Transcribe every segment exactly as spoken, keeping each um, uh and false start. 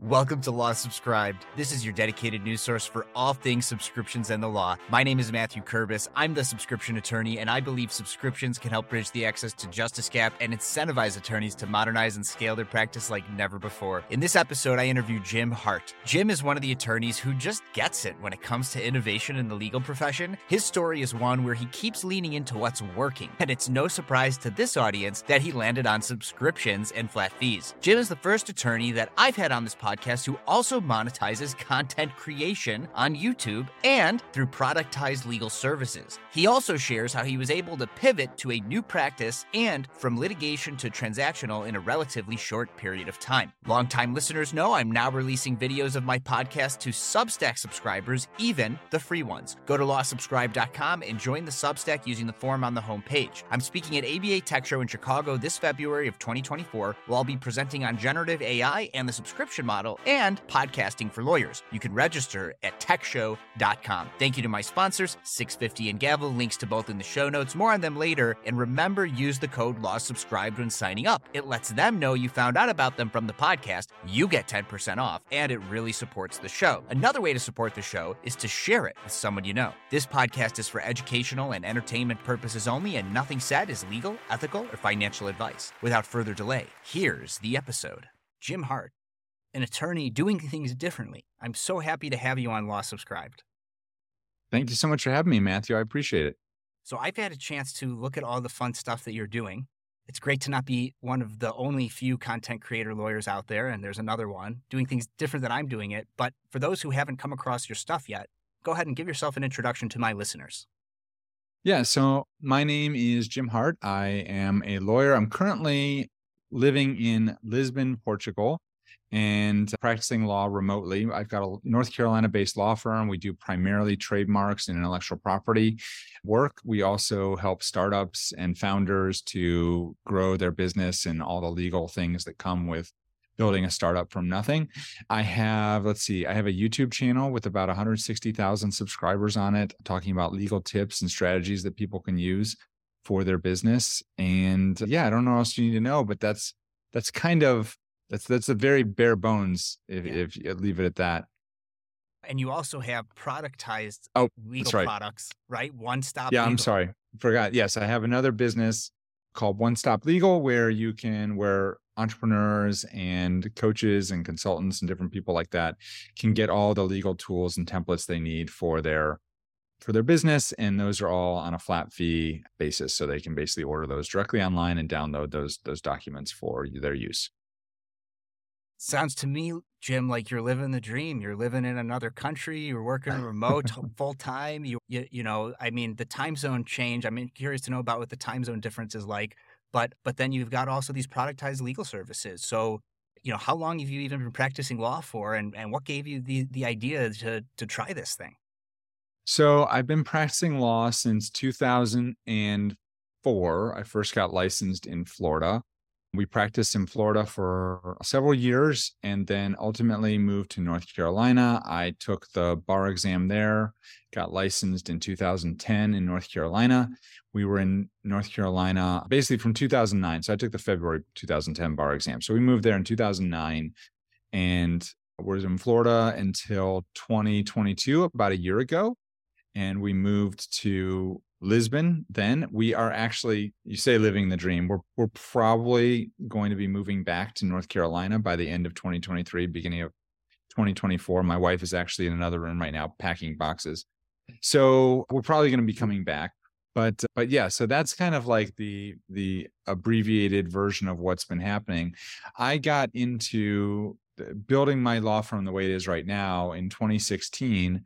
Welcome to Law Subscribed. This is your dedicated news source for all things subscriptions and the law. My name is Matthew Kurbis. I'm the subscription attorney, and I believe subscriptions can help bridge the access to justice gap and incentivize attorneys to modernize and scale their practice like never before. In this episode, I interview Jim Hart. Jim is one of the attorneys who just gets it when it comes to innovation in the legal profession. His story is one where he keeps leaning into what's working, and it's no surprise to this audience that he landed on subscriptions and flat fees. Jim is the first attorney that I've had on this podcast podcast who also monetizes content creation on YouTube and through productized legal services. He also shares how he was able to pivot to a new practice and from litigation to transactional in a relatively short period of time. Longtime listeners know I'm now releasing videos of my podcast to Substack subscribers, even the free ones. Go to law subscribe dot com and join the Substack using the form on the homepage. I'm speaking at A B A Tech Show in Chicago this February of twenty twenty-four, where I'll be presenting on generative A I and the subscription model and podcasting for lawyers. You can register at tech show dot com. Thank you to my sponsors, six fifty and Gavel, links to both in the show notes, more on them later, and remember, use the code LAWSUBSCRIBED when signing up. It lets them know you found out about them from the podcast, you get ten percent off, and it really supports the show. Another way to support the show is to share it with someone you know. This podcast is for educational and entertainment purposes only, and nothing said is legal, ethical, or financial advice. Without further delay, here's the episode. Jim Hart, an attorney doing things differently. I'm so happy to have you on Law Subscribed. Thank you so much for having me, Matthew. I appreciate it. So I've had a chance to look at all the fun stuff that you're doing. It's great to not be one of the only few content creator lawyers out there, and there's another one doing things different than I'm doing it. But for those who haven't come across your stuff yet, go ahead and give yourself an introduction to my listeners. Yeah, so my name is Jim Hart. I am a lawyer. I'm currently living in Lisbon, Portugal, and practicing law remotely. I've got a North Carolina-based law firm. We do primarily trademarks and intellectual property work. We also help startups and founders to grow their business and all the legal things that come with building a startup from nothing. I have, let's see, I have a YouTube channel with about one hundred sixty thousand subscribers on it, talking about legal tips and strategies that people can use for their business. And yeah, I don't know what else you need to know, but that's that's kind of That's that's a very bare bones, if, Yeah. if you leave it at that. And you also have productized Oh, legal that's right. products, right? One Stop Yeah, Legal. I'm sorry. Forgot. Yes, I have another business called One Stop Legal where you can, where entrepreneurs and coaches and consultants and different people like that can get all the legal tools and templates they need for their for their business. And those are all on a flat fee basis. So they can basically order those directly online and download those those documents for their use. Sounds to me, Jim, like you're living the dream. You're living in another country. You're working remote full time. You, you, you know, I mean, the time zone change. I'm curious to know about what the time zone difference is like. But, but then you've got also these productized legal services. So, you know, how long have you even been practicing law for, and, and what gave you the the idea to to try this thing? So I've been practicing law since two thousand four. I first got licensed in Florida. We practiced in Florida for several years and then ultimately moved to North Carolina. I took the bar exam there, got licensed in two thousand ten in North Carolina. We were in North Carolina basically from two thousand nine. So I took the February two thousand ten bar exam. So we moved there in two thousand nine and was in Florida until twenty twenty-two, about a year ago. And we moved to Lisbon. Then we are actually, you say living the dream. We're we're probably going to be moving back to North Carolina by the end of twenty twenty-three, beginning of twenty twenty-four. My wife is actually in another room right now packing boxes. So we're probably going to be coming back. But but yeah, so that's kind of like the the abbreviated version of what's been happening. I got into building my law firm the way it is right now in twenty sixteen.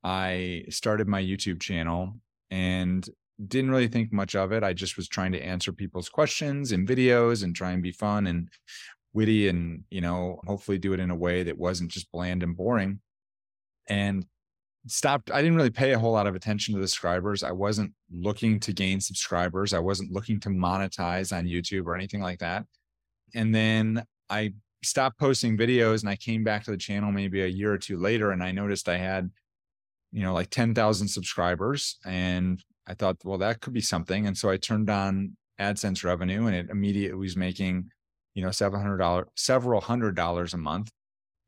I started my YouTube channel and didn't really think much of it. I just was trying to answer people's questions in videos and try and be fun and witty and, you know, hopefully do it in a way that wasn't just bland and boring. And stopped. I didn't really pay a whole lot of attention to the subscribers. I wasn't looking to gain subscribers. I wasn't looking to monetize on YouTube or anything like that. And then I stopped posting videos and I came back to the channel maybe a year or two later and I noticed I had, you know, like ten thousand subscribers. And I thought, well, that could be something. And so I turned on AdSense revenue and it immediately was making, you know, seven hundred dollars, several hundred dollars a month.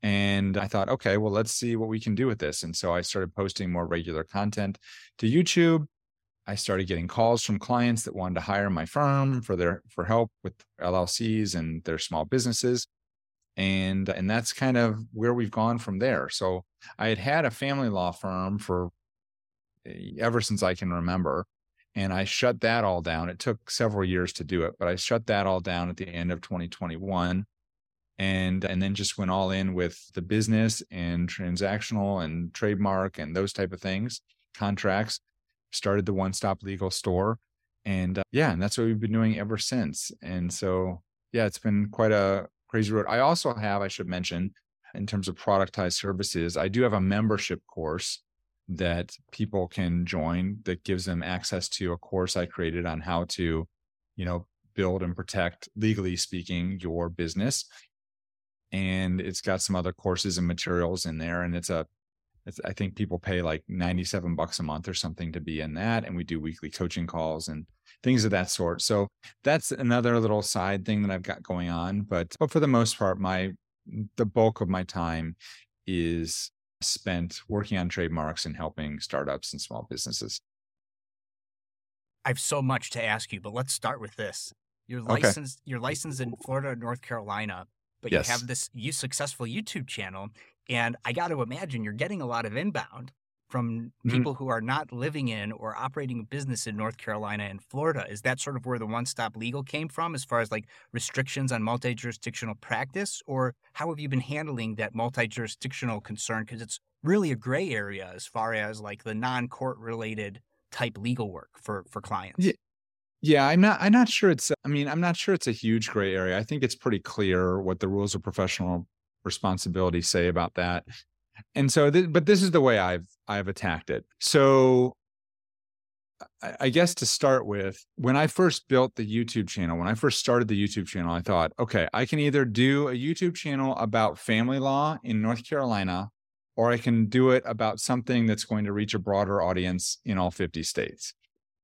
And I thought, okay, well, let's see what we can do with this. And so I started posting more regular content to YouTube. I started getting calls from clients that wanted to hire my firm for their for help with L L Cs and their small businesses. And and that's kind of where we've gone from there. So I had had a family law firm for eh, ever since I can remember. And I shut that all down. It took several years to do it, but I shut that all down at the end of twenty twenty-one and and then just went all in with the business and transactional and trademark and those type of things, contracts. Started the One Stop Legal Store, and uh, yeah, and that's what we've been doing ever since. And so yeah, it's been quite a crazy road. I also have, I should mention, in terms of productized services, I do have a membership course that people can join that gives them access to a course I created on how to, you know, build and protect, legally speaking, your business. And it's got some other courses and materials in there. And it's a, it's, I think people pay like ninety-seven bucks a month or something to be in that. And we do weekly coaching calls and things of that sort. So that's another little side thing that I've got going on. But, but for the most part, my, the bulk of my time is spent working on trademarks and helping startups and small businesses. I have so much to ask you, but let's start with this. You're Okay. licensed, you're licensed in Florida and North Carolina, but you Yes. have this you successful YouTube channel. And I got to imagine you're getting a lot of inbound from Mhm. people who are not living in or operating a business in North Carolina and Florida. Is that sort of where the One Stop Legal came from as far as like restrictions on multi-jurisdictional practice? Or how have you been handling that multi-jurisdictional concern? Because it's really a gray area as far as like the non-court related type legal work for, for clients. Yeah. Yeah, I'm not I'm not sure it's I mean, I'm not sure it's a huge gray area. I think it's pretty clear what the rules of professional responsibility say about that. And so th- but this is the way I've I've attacked it. So I, I guess to start with, when I first built the YouTube channel, when I first started the YouTube channel, I thought, okay, I can either do a YouTube channel about family law in North Carolina, or I can do it about something that's going to reach a broader audience in all fifty states.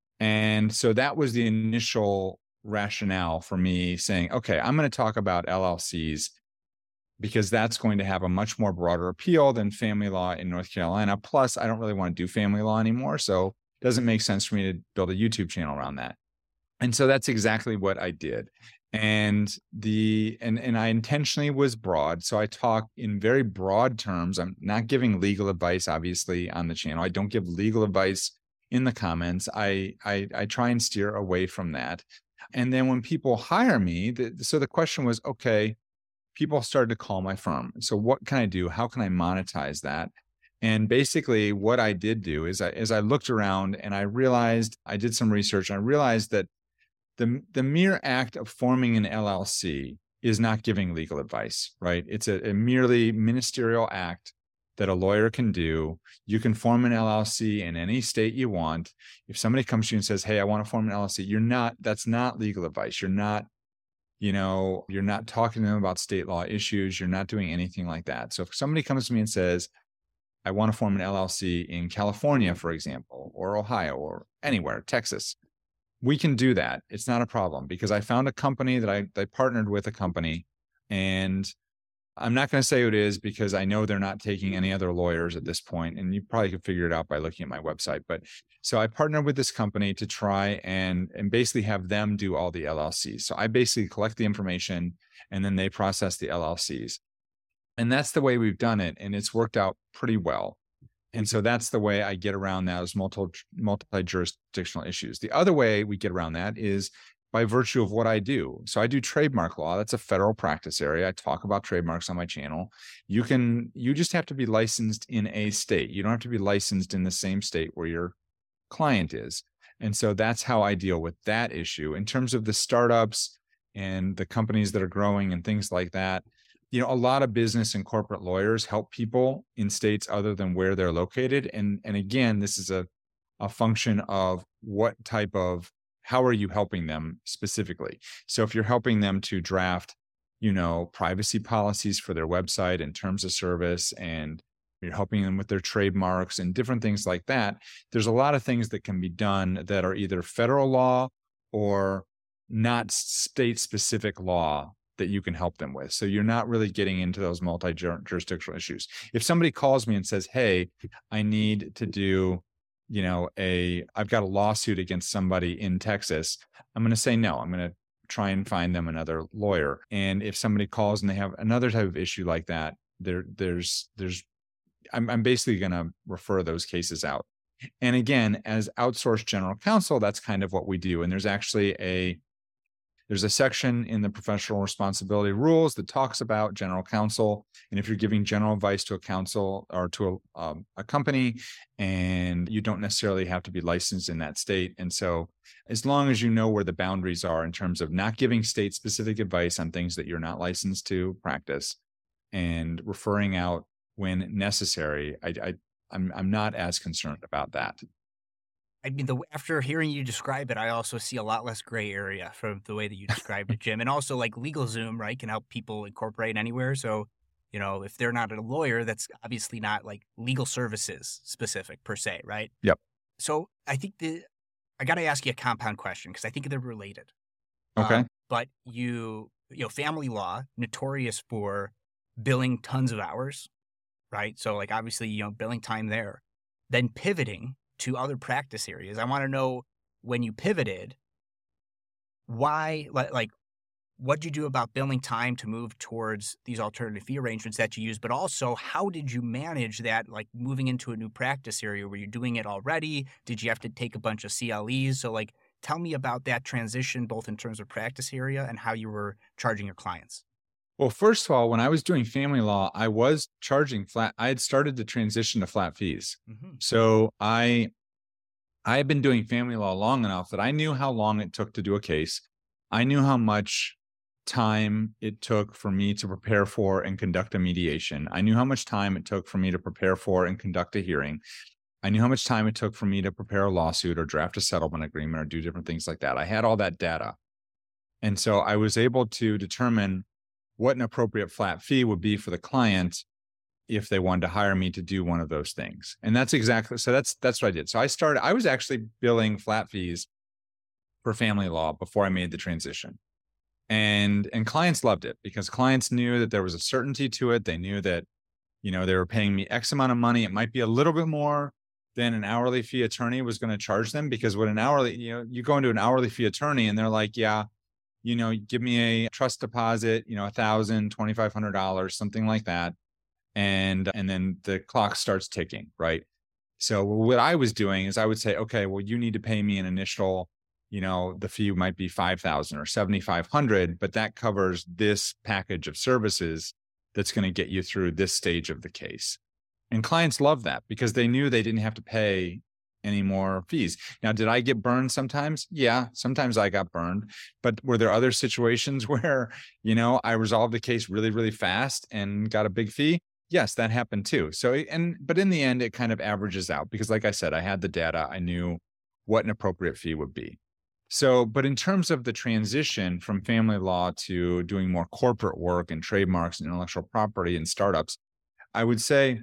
And so that was the initial rationale for me saying, okay, I'm going to talk about L L Cs because that's going to have a much more broader appeal than family law in North Carolina. Plus, I don't really want to do family law anymore. So it doesn't make sense for me to build a YouTube channel around that. And so that's exactly what I did. And the and and I intentionally was broad. So I talk in very broad terms. I'm not giving legal advice, obviously, on the channel. I don't give legal advice in the comments. I I, I try and steer away from that. And then when people hire me, the, so the question was, okay, people started to call my firm. So what can I do? How can I monetize that? And basically what I did do is I, as I looked around and I realized, I did some research and I realized that the, the mere act of forming an L L C is not giving legal advice, right? It's a, a merely ministerial act that a lawyer can do. You can form an L L C in any state you want. If somebody comes to you and says, hey, I want to form an L L C, you're not, that's not legal advice. You're not, you know, you're not talking to them about state law issues. You're not doing anything like that. So if somebody comes to me and says, I want to form an L L C in California, for example, or Ohio, or anywhere, Texas, we can do that. It's not a problem because I found a company that I, I partnered with a company, and I'm not going to say who it is because I know they're not taking any other lawyers at this point, and you probably could figure it out by looking at my website. But so I partnered with this company to try and and basically have them do all the L L Cs. So I basically collect the information and then they process the L L Cs. And that's the way we've done it, and it's worked out pretty well. And so that's the way I get around those multi, multi-jurisdictional issues. The other way we get around that is by virtue of what I do. So I do trademark law. That's a federal practice area. I talk about trademarks on my channel. You can, you just have to be licensed in a state. You don't have to be licensed in the same state where your client is. And so that's how I deal with that issue. In terms of the startups and the companies that are growing and things like that, you know, a lot of business and corporate lawyers help people in states other than where they're located. And, and again, this is a, a function of what type of, how are you helping them specifically? So if you're helping them to draft, you know, privacy policies for their website and terms of service, and you're helping them with their trademarks and different things like that, there's a lot of things that can be done that are either federal law or not state specific law that you can help them with. So you're not really getting into those multi-jurisdictional issues. If somebody calls me and says, hey, I need to do, you know, a, I've got a lawsuit against somebody in Texas, I'm going to say, no, I'm going to try and find them another lawyer. And if somebody calls and they have another type of issue like that, there, there's, there's, I'm, I'm basically going to refer those cases out. And again, as outsourced general counsel, that's kind of what we do. And there's actually a, there's a section in the professional responsibility rules that talks about general counsel. And if you're giving general advice to a counsel or to a, um, a company, and you don't necessarily have to be licensed in that state. And so as long as you know where the boundaries are in terms of not giving state specific advice on things that you're not licensed to practice and referring out when necessary, I, I, I'm, I'm not as concerned about that. I mean, the, after hearing you describe it, I also see a lot less gray area from the way that you described it, Jim. And also, like, LegalZoom, right, can help people incorporate anywhere. So, you know, if they're not a lawyer, that's obviously not like legal services specific per se, right? Yep. So I think the I got to ask you a compound question because I think they're related. Okay. Um, but you, you know, family law, notorious for billing tons of hours, right? So, like, obviously, you know, billing time there, then pivoting to other practice areas. I want to know, when you pivoted, why, like, what did you do about billing time to move towards these alternative fee arrangements that you use? But also, how did you manage that, like, moving into a new practice area? Were you doing it already? Did you have to take a bunch of C L Es? So, like, tell me about that transition, both in terms of practice area and how you were charging your clients. Well, first of all, when I was doing family law, I was charging flat. I had started to transition to flat fees. Mm-hmm. So I, I had been doing family law long enough that I knew how long it took to do a case. I knew how much time it took for me to prepare for and conduct a mediation. I knew how much time it took for me to prepare for and conduct a hearing. I knew how much time it took for me to prepare a lawsuit or draft a settlement agreement or do different things like that. I had all that data. And so I was able to determine what an appropriate flat fee would be for the client if they wanted to hire me to do one of those things. And that's exactly, so that's, that's what I did. So I started, I was actually billing flat fees for family law before I made the transition. And, and clients loved it because clients knew that there was a certainty to it. They knew that, you know, they were paying me X amount of money. It might be a little bit more than an hourly fee attorney was going to charge them, because when an hourly, you know, you go into an hourly fee attorney and they're like, yeah, you know, give me a trust deposit, you know, a thousand, twenty-five hundred dollars, something like that. And, and then the clock starts ticking, right? So what I was doing is I would say, okay, well, you need to pay me an initial, you know, the fee might be five thousand or seventy-five hundred, but that covers this package of services that's going to get you through this stage of the case. And clients love that because they knew they didn't have to pay any more fees. Now, did I get burned sometimes? Yeah, sometimes I got burned. But were there other situations where, you know, I resolved the case really, really fast and got a big fee? Yes, that happened too. So, and, but in the end, it kind of averages out because, like I said, I had the data. I knew what an appropriate fee would be. So, but in terms of the transition from family law to doing more corporate work and trademarks and intellectual property and startups, I would say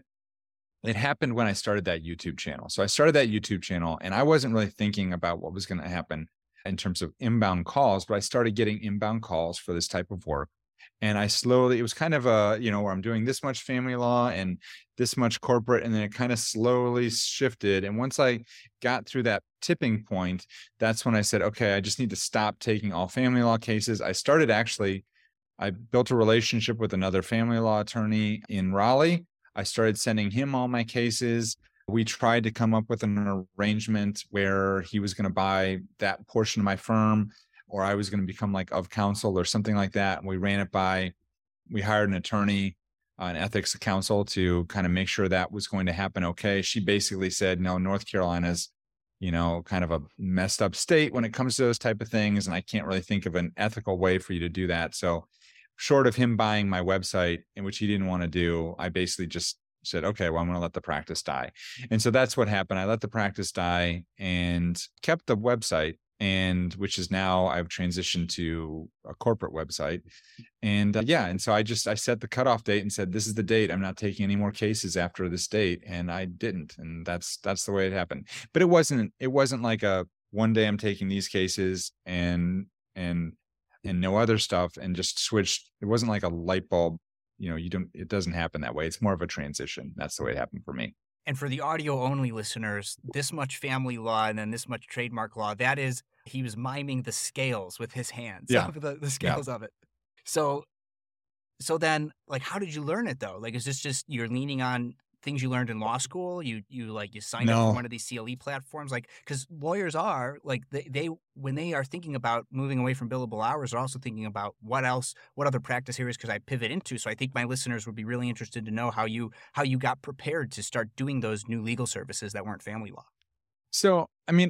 it happened when I started that YouTube channel. So I started that YouTube channel and I wasn't really thinking about what was going to happen in terms of inbound calls, but I started getting inbound calls for this type of work. And I slowly, it was kind of a, you know, where I'm doing this much family law and this much corporate, and then it kind of slowly shifted. And once I got through that tipping point, that's when I said, okay, I just need to stop taking all family law cases. I started actually, I built a relationship with another family law attorney in Raleigh. I started sending him all my cases. We tried to come up with an arrangement where he was going to buy that portion of my firm, or I was going to become like of counsel or something like that. And we ran it by, we hired an attorney, uh, an ethics counsel to kind of make sure that was going to happen okay. She basically said, no, North Carolina's, you know, kind of a messed up state when it comes to those type of things. And I can't really think of an ethical way for you to do that. So short of him buying my website, in which he didn't want to do, I basically just said, okay, well, I'm going to let the practice die. And so that's what happened. I let the practice die and kept the website, and which is now I've transitioned to a corporate website. And uh, yeah, and so I just, I set the cutoff date and said, this is the date. I'm not taking any more cases after this date. And I didn't. And that's, that's the way it happened. But it wasn't, it wasn't like a, one day I'm taking these cases and, and, and no other stuff and just switched. It wasn't like a light bulb. You know, you don't, it doesn't happen that way. It's more of a transition. That's the way it happened for me. And for the audio only listeners, this much family law and then this much trademark law, that is, he was miming the scales with his hands, Yeah. the, the Yeah. scales of it. So, so then, like, how did you learn it though? Like, is this just you're leaning on things you learned in law school? You you like you signed up for No. one of these C L E platforms, like because lawyers are like they, they when they are thinking about moving away from billable hours, are also thinking about what else, what other practice areas could I pivot into. So I think my listeners would be really interested to know how you how you got prepared to start doing those new legal services that weren't family law. So, I mean,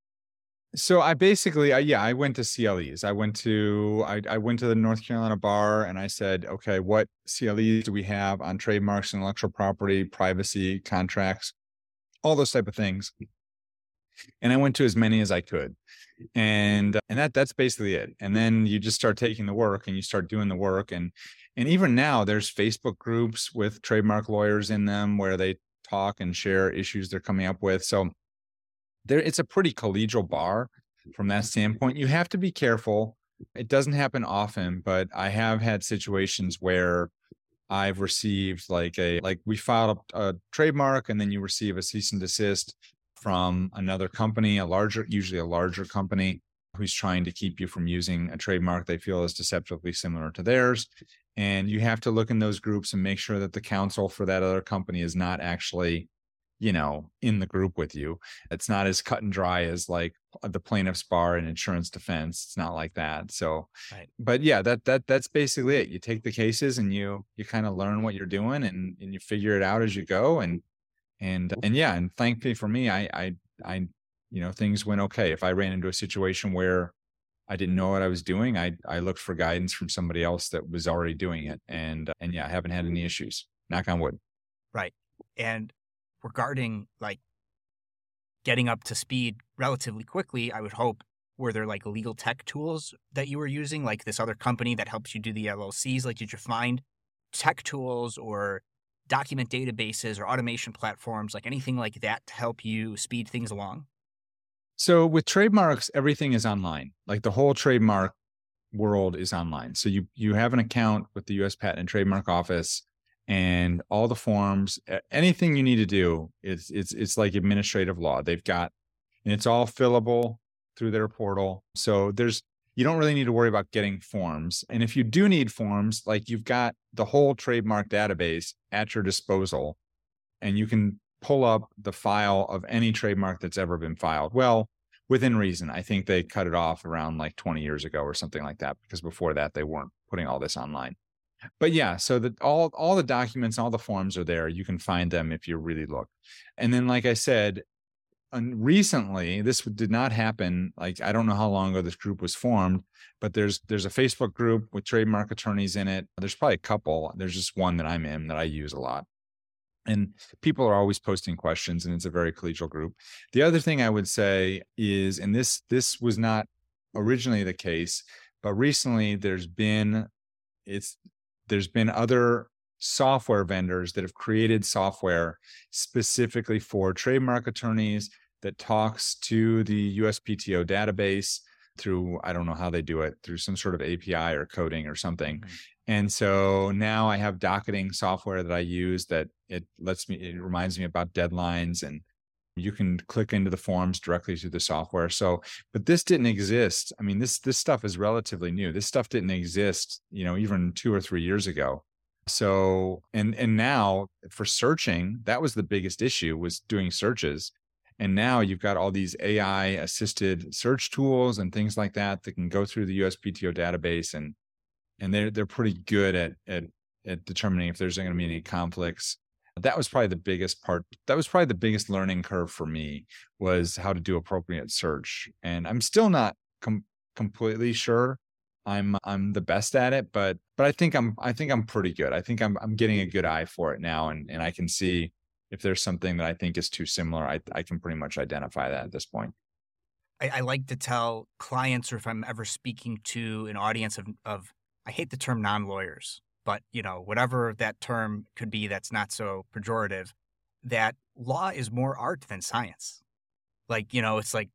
so I basically, I, yeah, I went to C L Es. I went to, I, I went to the North Carolina bar and I said, okay, what C L Es do we have on trademarks, intellectual property, privacy, contracts, all those type of things. And I went to as many as I could. And, and that, that's basically it. And then you just start taking the work and you start doing the work. And, and even now there's Facebook groups with trademark lawyers in them where they talk and share issues they're coming up with. So there, it's a pretty collegial bar from that standpoint. You have to be careful. It doesn't happen often, but I have had situations where I've received like a, like we filed a, a trademark and then you receive a cease and desist from another company, a larger, usually a larger company who's trying to keep you from using a trademark they feel is deceptively similar to theirs. And you have to look in those groups and make sure that the counsel for that other company is not actually, you know, in the group with you. It's not as cut and dry as like the plaintiff's bar and insurance defense. It's not like that. So, Right. but yeah, that, that, that's basically it. You take the cases and you, you kind of learn what you're doing and, and you figure it out as you go. And, and, and yeah, and thankfully for me, I, I, I, you know, things went okay. If I ran into a situation where I didn't know what I was doing, I, I looked for guidance from somebody else that was already doing it. And, and yeah, I haven't had any issues, knock on wood. Right. And regarding like getting up to speed relatively quickly, I would hope, were there like legal tech tools that you were using, like this other company that helps you do the L L Cs? Like, did you find tech tools or document databases or automation platforms, like anything like that to help you speed things along? So with trademarks, everything is online. Like the whole trademark world is online. So you you have an account with the U S Patent and Trademark Office. And all the forms, anything you need to do, it's it's it's like administrative law. They've got, and it's all fillable through their portal. So there's, you don't really need to worry about getting forms. And if you do need forms, like you've got the whole trademark database at your disposal, and you can pull up the file of any trademark that's ever been filed. Well, within reason. I think they cut it off around like twenty years ago or something like that, because before that they weren't putting all this online. But yeah, so that all all the documents, all the forms are there. You can find them if you really look. And then, like I said, and recently, this did not happen. Like, I don't know how long ago this group was formed, but there's there's a Facebook group with trademark attorneys in it. There's probably a couple. There's just one that I'm in that I use a lot. And people are always posting questions, and it's a very collegial group. The other thing I would say is, and this this was not originally the case, but recently there's been it's there's been other software vendors that have created software specifically for trademark attorneys that talks to the U S P T O database through, I don't know how they do it, through some sort of A P I or coding or something. Mm-hmm. And so now I have docketing software that I use that it lets me, it reminds me about deadlines, and you can click into the forms directly through the software. So, but this didn't exist. I mean, this, this stuff is relatively new. This stuff didn't exist, you know, even two or three years ago. So, and, and now for searching, that was the biggest issue, was doing searches. And now you've got all these A I assisted search tools and things like that that can go through the U S P T O database, and, and they're, they're pretty good at, at, at determining if there's going to be any conflicts. That was probably the biggest part. That was probably the biggest learning curve for me, was how to do appropriate search. And I'm still not com- completely sure I'm I'm the best at it, but but I think I'm I think I'm pretty good. I think I'm I'm getting a good eye for it now, and and I can see if there's something that I think is too similar. I I can pretty much identify that at this point. I, I like to tell clients, or if I'm ever speaking to an audience of of I hate the term non-lawyers, but, you know, whatever that term could be that's not so pejorative, that law is more art than science. Like, you know, it's like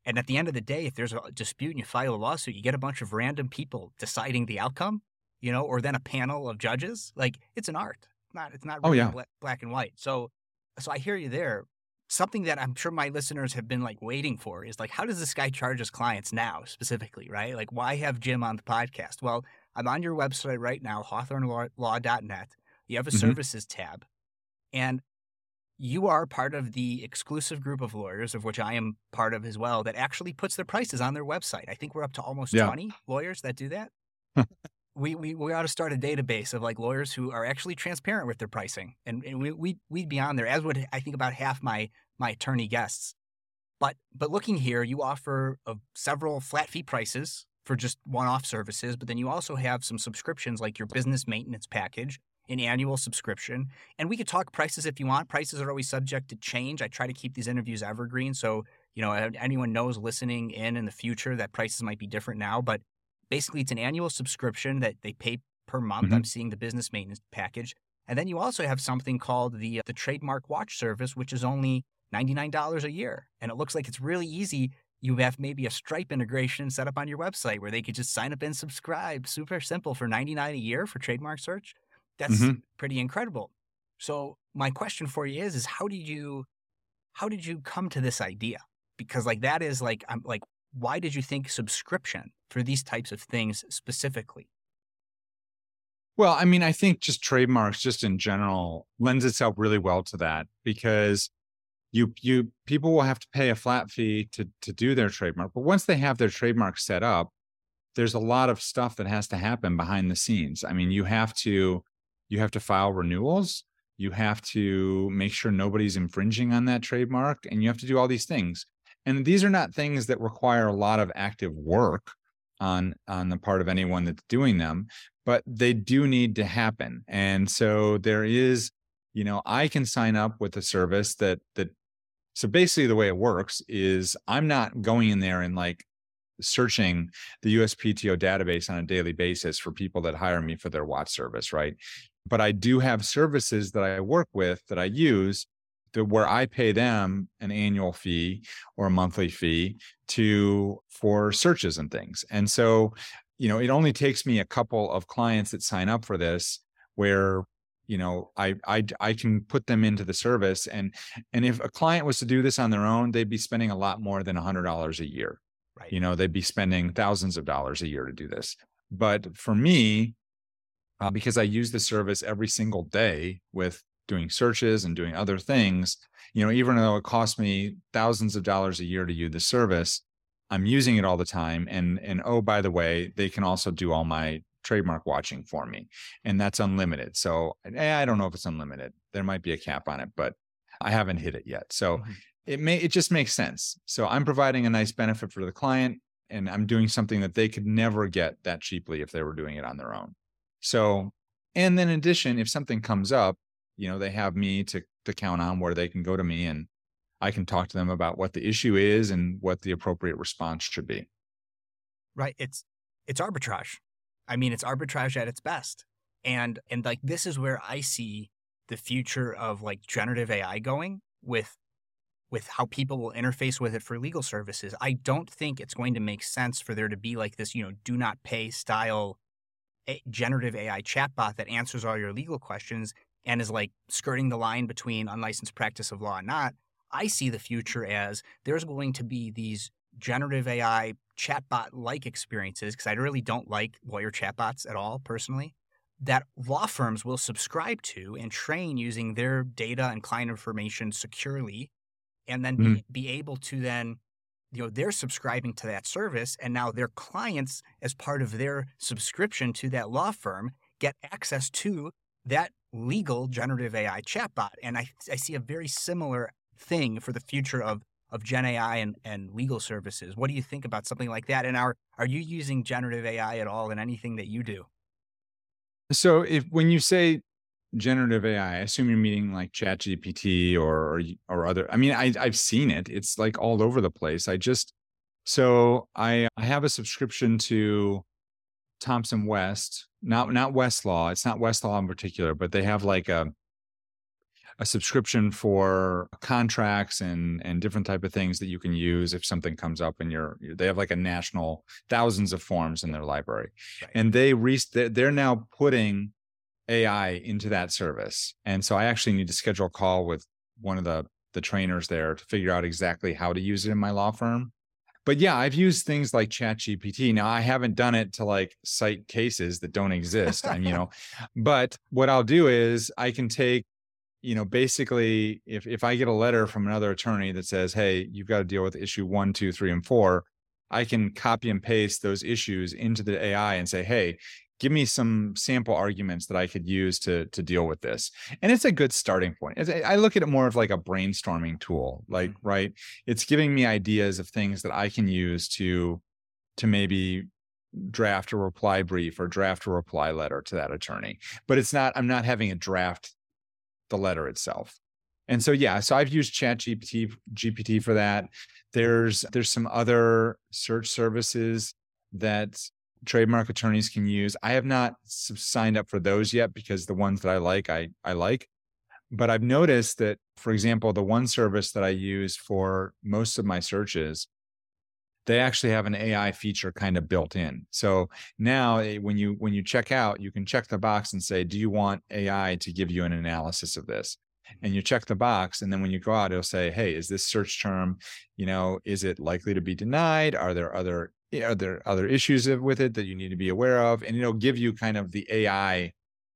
And at the end of the day, if there's a dispute and you file a lawsuit, you get a bunch of random people deciding the outcome, you know, or then a panel of judges. Like, it's an art. Not, it's not Oh, really yeah. black, black and white. So, so I hear you there. Something that I'm sure my listeners have been like waiting for is like, how does this guy charge his clients now specifically, right? Like, why have Jim on the podcast? Well, I'm on your website right now, hawthorne law dot net. You have a Mhm. services tab, and you are part of the exclusive group of lawyers, of which I am part of as well, that actually puts their prices on their website. I think we're up to almost Yeah. twenty lawyers that do that. we, we we ought to start a database of like lawyers who are actually transparent with their pricing, and, and we we we'd be on there, as would I think about half my my attorney guests. But but looking here, you offer uh, several flat fee prices for just one-off services, but then you also have some subscriptions like your business maintenance package, an annual subscription. And we could talk prices if you want. Prices are always subject to change. I try to keep these interviews evergreen. So, you know, anyone knows listening in in the future that prices might be different now. But basically, it's an annual subscription that they pay per month. Mhm. I'm seeing the business maintenance package. And then you also have something called the, the trademark watch service, which is only ninety-nine dollars a year. And it looks like it's really easy. You have maybe a Stripe integration set up on your website where they could just sign up and subscribe. Super simple for ninety-nine dollars a year for trademark search. That's Mhm. pretty incredible. So my question for you is, is how did you, how did you come to this idea? Because like, that is like, I'm like, why did you think subscription for these types of things specifically? Well, I mean, I think just trademarks just in general lends itself really well to that because you you people will have to pay a flat fee to to do their trademark. But once they have their trademark set up, there's a lot of stuff that has to happen behind the scenes. I mean, you have to you have to file renewals, you have to make sure nobody's infringing on that trademark, and you have to do all these things. And these are not things that require a lot of active work on on the part of anyone that's doing them, but they do need to happen. And so there is, you know, I can sign up with a service that that so basically the way it works is I'm not going in there and like searching the U S P T O database on a daily basis for people that hire me for their watch service, right? But I do have services that I work with that I use to where I pay them an annual fee or a monthly fee to for searches and things. And so, you know, it only takes me a couple of clients that sign up for this where you know I I I can put them into the service and and if a client was to do this on their own, they'd be spending a lot more than one hundred dollars a year. Right. You know, they'd be spending thousands of dollars a year to do this. But for me, uh, because I use the service every single day with doing searches and doing other things, you know, even though it costs me thousands of dollars a year to use the service, I'm using it all the time. And and oh, by the way, they can also do all my trademark watching for me, and that's unlimited. So eh, I don't know if it's unlimited. There might be a cap on it, but I haven't hit it yet. So Mhm. it may it just makes sense. So I'm providing a nice benefit for the client, and I'm doing something that they could never get that cheaply if they were doing it on their own. So, and then in addition, if something comes up, you know, they have me to to count on where they can go to me and I can talk to them about what the issue is and what the appropriate response should be. Right. It's it's arbitrage. I mean, it's arbitrage at its best. And and like this is where I see the future of like generative A I going with with how people will interface with it for legal services. I don't think it's going to make sense for there to be like this, you know, do not pay style a generative A I chatbot that answers all your legal questions and is like skirting the line between unlicensed practice of law and not. I see the future as there's going to be these generative A I chatbot like experiences, because I really don't like lawyer chatbots at all personally, that law firms will subscribe to and train using their data and client information securely, and then Mhm. be, be able to then, you know, they're subscribing to that service, and now their clients, as part of their subscription to that law firm, get access to that legal generative A I chatbot. And I, I see a very similar thing for the future of of Gen A I and, and legal services. What do you think about something like that? And are are you using generative A I at all in anything that you do? So if when you say generative A I, I I assume you're meaning like ChatGPT or or, y- or other. I mean, I I've seen it. It's like all over the place. I just so I I have a subscription to Thompson West, not not Westlaw. It's not Westlaw in particular, but they have like a a subscription for contracts and and different type of things that you can use if something comes up and you're, they have like a national thousands of forms in their library. Right. And they re, they're now putting A I into that service. And so I actually need to schedule a call with one of the the trainers there to figure out exactly how to use it in my law firm. But yeah, I've used things like ChatGPT. Now I haven't done it to like cite cases that don't exist. I'm, you know, but what I'll do is I can take, you know, basically if, if I get a letter from another attorney that says, hey, you've got to deal with issue one, two, three, and four, I can copy and paste those issues into the A I and say, hey, give me some sample arguments that I could use to, to deal with this. And it's a good starting point. It's, I look at it more of like a brainstorming tool, like, mm-hmm. right. It's giving me ideas of things that I can use to, to maybe draft a reply brief or draft a reply letter to that attorney. But it's not, I'm not having it draft the letter itself. And so, yeah, so I've used ChatGPT G P T for that. There's, there's some other search services that trademark attorneys can use. I have not signed up for those yet because the ones that I like, I, I like. But I've noticed that, for example, the one service that I use for most of my searches, they actually have an A I feature kind of built in. So now when you when you check out, you can check the box and say, do you want A I to give you an analysis of this? And you check the box. And then when you go out, it'll say, hey, is this search term, you know, is it likely to be denied? Are there other Are there other issues with it that you need to be aware of? And it'll give you kind of the A I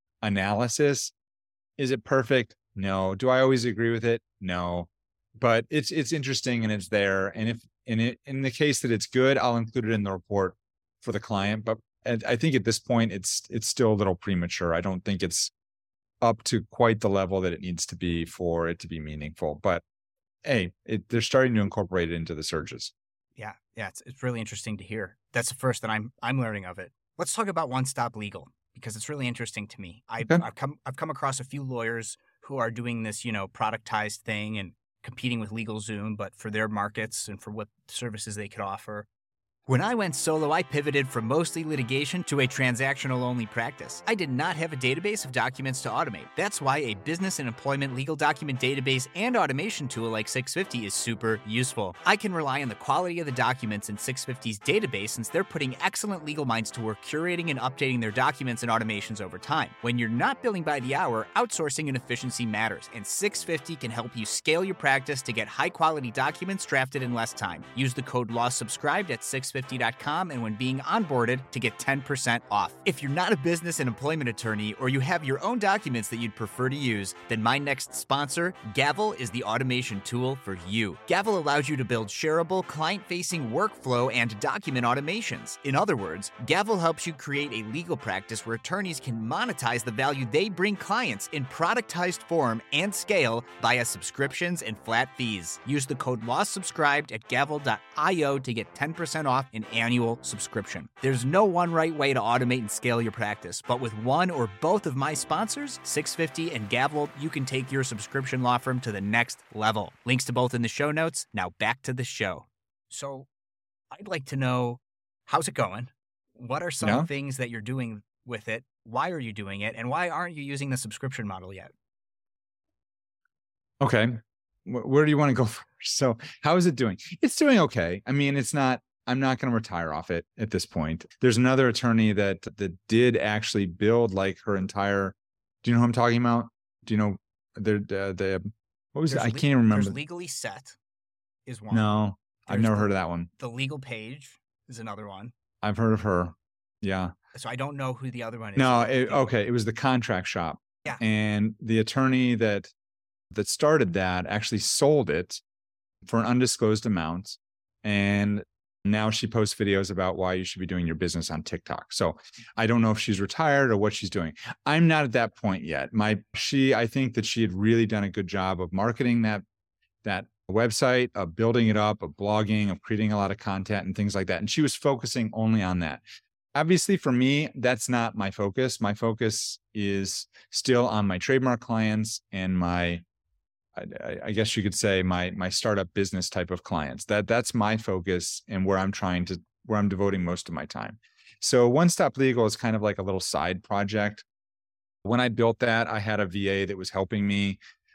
analysis. Is it perfect? No. Do I always agree with it? No. But it's it's interesting and it's there. And if in it in the case that it's good, I'll include it in the report for the client. But I think at this point, it's it's still a little premature. I don't think it's up to quite the level that it needs to be for it to be meaningful. But hey, it, they're starting to incorporate it into the searches. Yeah, yeah, it's it's really interesting to hear. That's the first that I'm I'm learning of it. Let's talk about One Stop Legal because it's really interesting to me. I've, okay. I've come I've come across a few lawyers who are doing this, you know, productized thing and competing with LegalZoom, but for their markets and for what services they could offer. When I went solo, I pivoted from mostly litigation to a transactional-only practice. I did not have a database of documents to automate. That's why a business and employment legal document database and automation tool like six fifty is super useful. I can rely on the quality of the documents in six fifty's database since they're putting excellent legal minds to work curating and updating their documents and automations over time. When you're not billing by the hour, outsourcing and efficiency matters, and six fifty can help you scale your practice to get high-quality documents drafted in less time. Use the code LAWSUBSCRIBED at six fifty dot com and when being onboarded to get ten percent off. If you're not a business and employment attorney or you have your own documents that you'd prefer to use, then my next sponsor, Gavel, is the automation tool for you. Gavel allows you to build shareable, client-facing workflow and document automations. In other words, Gavel helps you create a legal practice where attorneys can monetize the value they bring clients in productized form and scale via subscriptions and flat fees. Use the code LAWSUBSCRIBED at gavel dot io to get ten percent off an annual subscription. There's no one right way to automate and scale your practice, but with one or both of my sponsors, six fifty and Gavel, you can take your subscription law firm to the next level. Links to both in the show notes. Now back to the show. So I'd like to know, how's it going? What are some yeah. things that you're doing with it? Why are you doing it? And why aren't you using the subscription model yet? Okay. Where do you want to go first? So how is it doing? It's doing okay. I mean, it's not, I'm not going to retire off it at this point. There's another attorney that that did actually build like her entire, do you know who I'm talking about? Do you know the, uh, the what was it? I can't even remember. There's Legally Set is one. No, I've There's never the, heard of that one. The Legal Page is another one. I've heard of her. Yeah. So I don't know who the other one is. No, it, okay. It was the Contract Shop. Yeah. And the attorney that that started that actually sold it for an undisclosed amount. And now she posts videos about why you should be doing your business on TikTok. So I don't know if she's retired or what she's doing. I'm not at that point yet. My she, I think that she had really done a good job of marketing that that website, of building it up, of blogging, of creating a lot of content and things like that. And she was focusing only on that. Obviously, for me, that's not my focus. My focus is still on my trademark clients and my I, I guess you could say my my startup business type of clients. That that's my focus and where I'm trying to where I'm devoting most of my time. So One Stop Legal is kind of like a little side project. When I built that, I had a V A that was helping me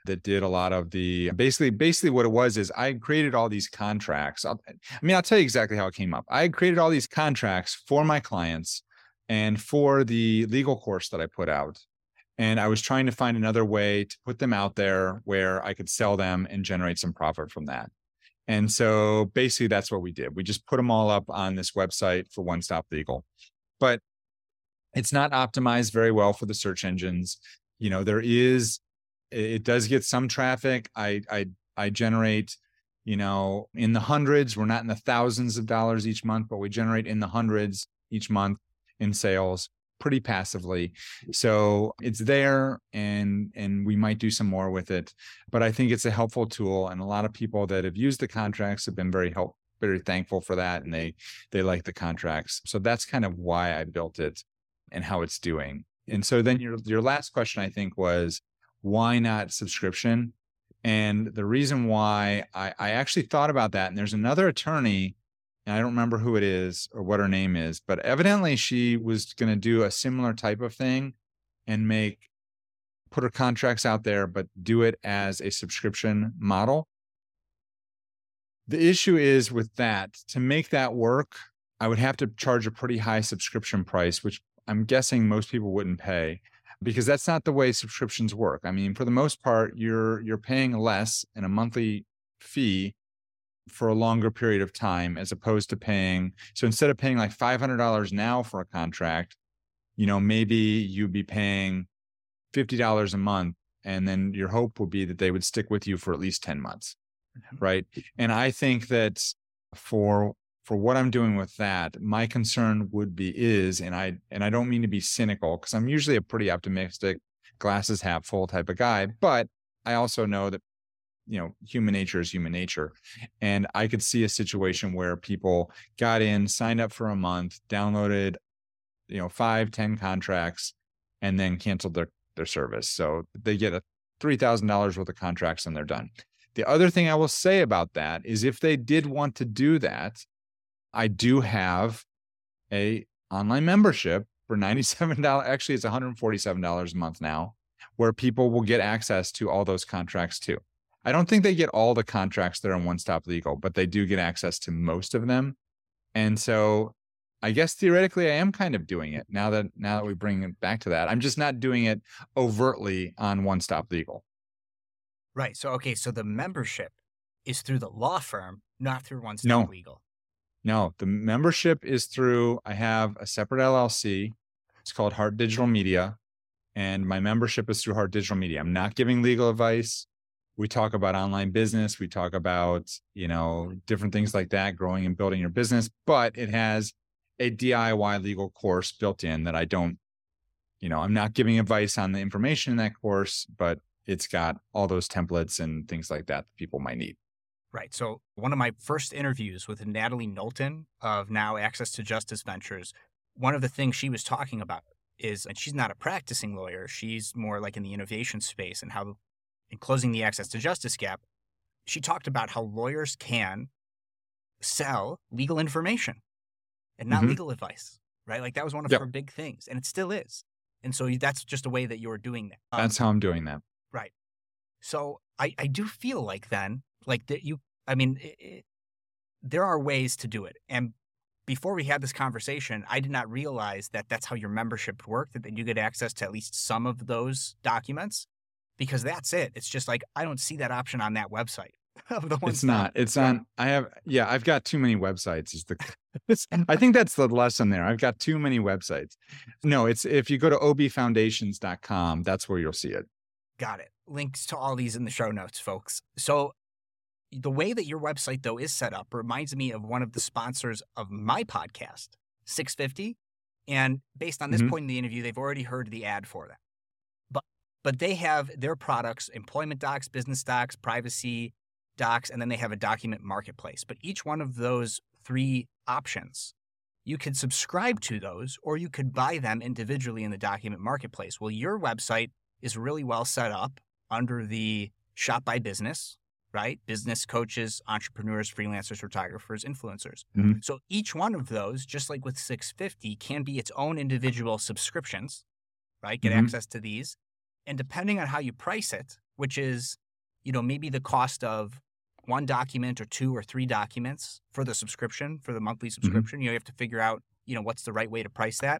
that did a lot of the basically, basically what it was is I created all these contracts. I'll, I mean, I'll tell you exactly how it came up. I created all these contracts for my clients and for the legal course that I put out. And I was trying to find another way to put them out there where I could sell them and generate some profit from that. And so basically that's what we did. We just put them all up on this website for One Stop Legal. But it's not optimized very well for the search engines. You know, there is, it does get some traffic. I, I, I generate, you know, in the hundreds. We're not in the thousands of dollars each month, but we generate in the hundreds each month in sales pretty passively. So it's there, and, and we might do some more with it, but I think it's a helpful tool. And a lot of people that have used the contracts have been very help, very thankful for that. And they, they like the contracts. So that's kind of why I built it and how it's doing. And so then your, your last question, I think, was, why not subscription? And the reason why I, I actually thought about that, and there's another attorney, and I don't remember who it is or what her name is, but evidently she was going to do a similar type of thing and make, put her contracts out there, but do it as a subscription model. The issue is with that, to make that work, I would have to charge a pretty high subscription price, which I'm guessing most people wouldn't pay, because that's not the way subscriptions work. I mean, for the most part, you're you're paying less in a monthly fee for a longer period of time, as opposed to paying. So instead of paying like five hundred dollars now for a contract, you know, maybe you'd be paying fifty dollars a month, and then your hope would be that they would stick with you for at least ten months, right? And I think that for for what I'm doing with that, my concern would be is, and I and I don't mean to be cynical, because I'm usually a pretty optimistic, glasses half full type of guy, but I also know that, you know, human nature is human nature. And I could see a situation where people got in, signed up for a month, downloaded, you know, five, ten contracts, and then canceled their, their service. So they get a three thousand dollars worth of contracts and they're done. The other thing I will say about that is, if they did want to do that, I do have a online membership for ninety-seven dollars. Actually, it's one hundred forty-seven dollars a month now, where people will get access to all those contracts too. I don't think they get all the contracts that are on One Stop Legal, but they do get access to most of them. And so I guess theoretically I am kind of doing it now that, now that we bring it back to that. I'm just not doing it overtly on One Stop Legal. Right. So, okay. So the membership is through the law firm, not through One Stop No. Legal. No, the membership is through, I have a separate L L C. It's called Heart Digital Media. And my membership is through Heart Digital Media. I'm not giving legal advice. We talk about online business. We talk about, you know, different things like that, growing and building your business. But it has a D I Y legal course built in that I don't, you know, I'm not giving advice on the information in that course, but it's got all those templates and things like that that people might need. Right. So one of my first interviews with Natalie Knowlton of now Access to Justice Ventures, one of the things she was talking about is, and she's not a practicing lawyer, she's more like in the innovation space and how, in closing the access to justice gap, she talked about how lawyers can sell legal information and not Mm-hmm. legal advice, right? Like that was one of Yep. her big things, and it still is. And so that's just a way that you're doing that. Um, That's how I'm doing that. Right. So I, I do feel like then, like that you, I mean, it, it, there are ways to do it. And before we had this conversation, I did not realize that that's how your membership worked, that you get access to at least some of those documents, because that's it. It's just like, I don't see that option on that website. Of the It's not, it's on, I have, yeah, I've got too many websites is the, it's, I think that's the lesson there. I've got too many websites. No, it's, if you go to o b foundations dot com, that's where you'll see it. Got it. Links to all these in the show notes, folks. So the way that your website, though, is set up reminds me of one of the sponsors of my podcast, six fifty. And based on this Mhm. point in the interview, they've already heard the ad for that. But but they have their products, employment docs, business docs, privacy docs, and then they have a document marketplace. But each one of those three options, you could subscribe to those, or you could buy them individually in the document marketplace. Well, your website is really well set up under the Shop by Business, right? Business coaches, entrepreneurs, freelancers, photographers, influencers. Mhm. So each one of those, just like with six fifty, can be its own individual subscriptions, right? Get Mhm. access to these. And depending on how you price it, which is, you know, maybe the cost of one document or two or three documents for the subscription, for the monthly subscription. Mm-hmm. You know, you have to figure out, you know, what's the right way to price that.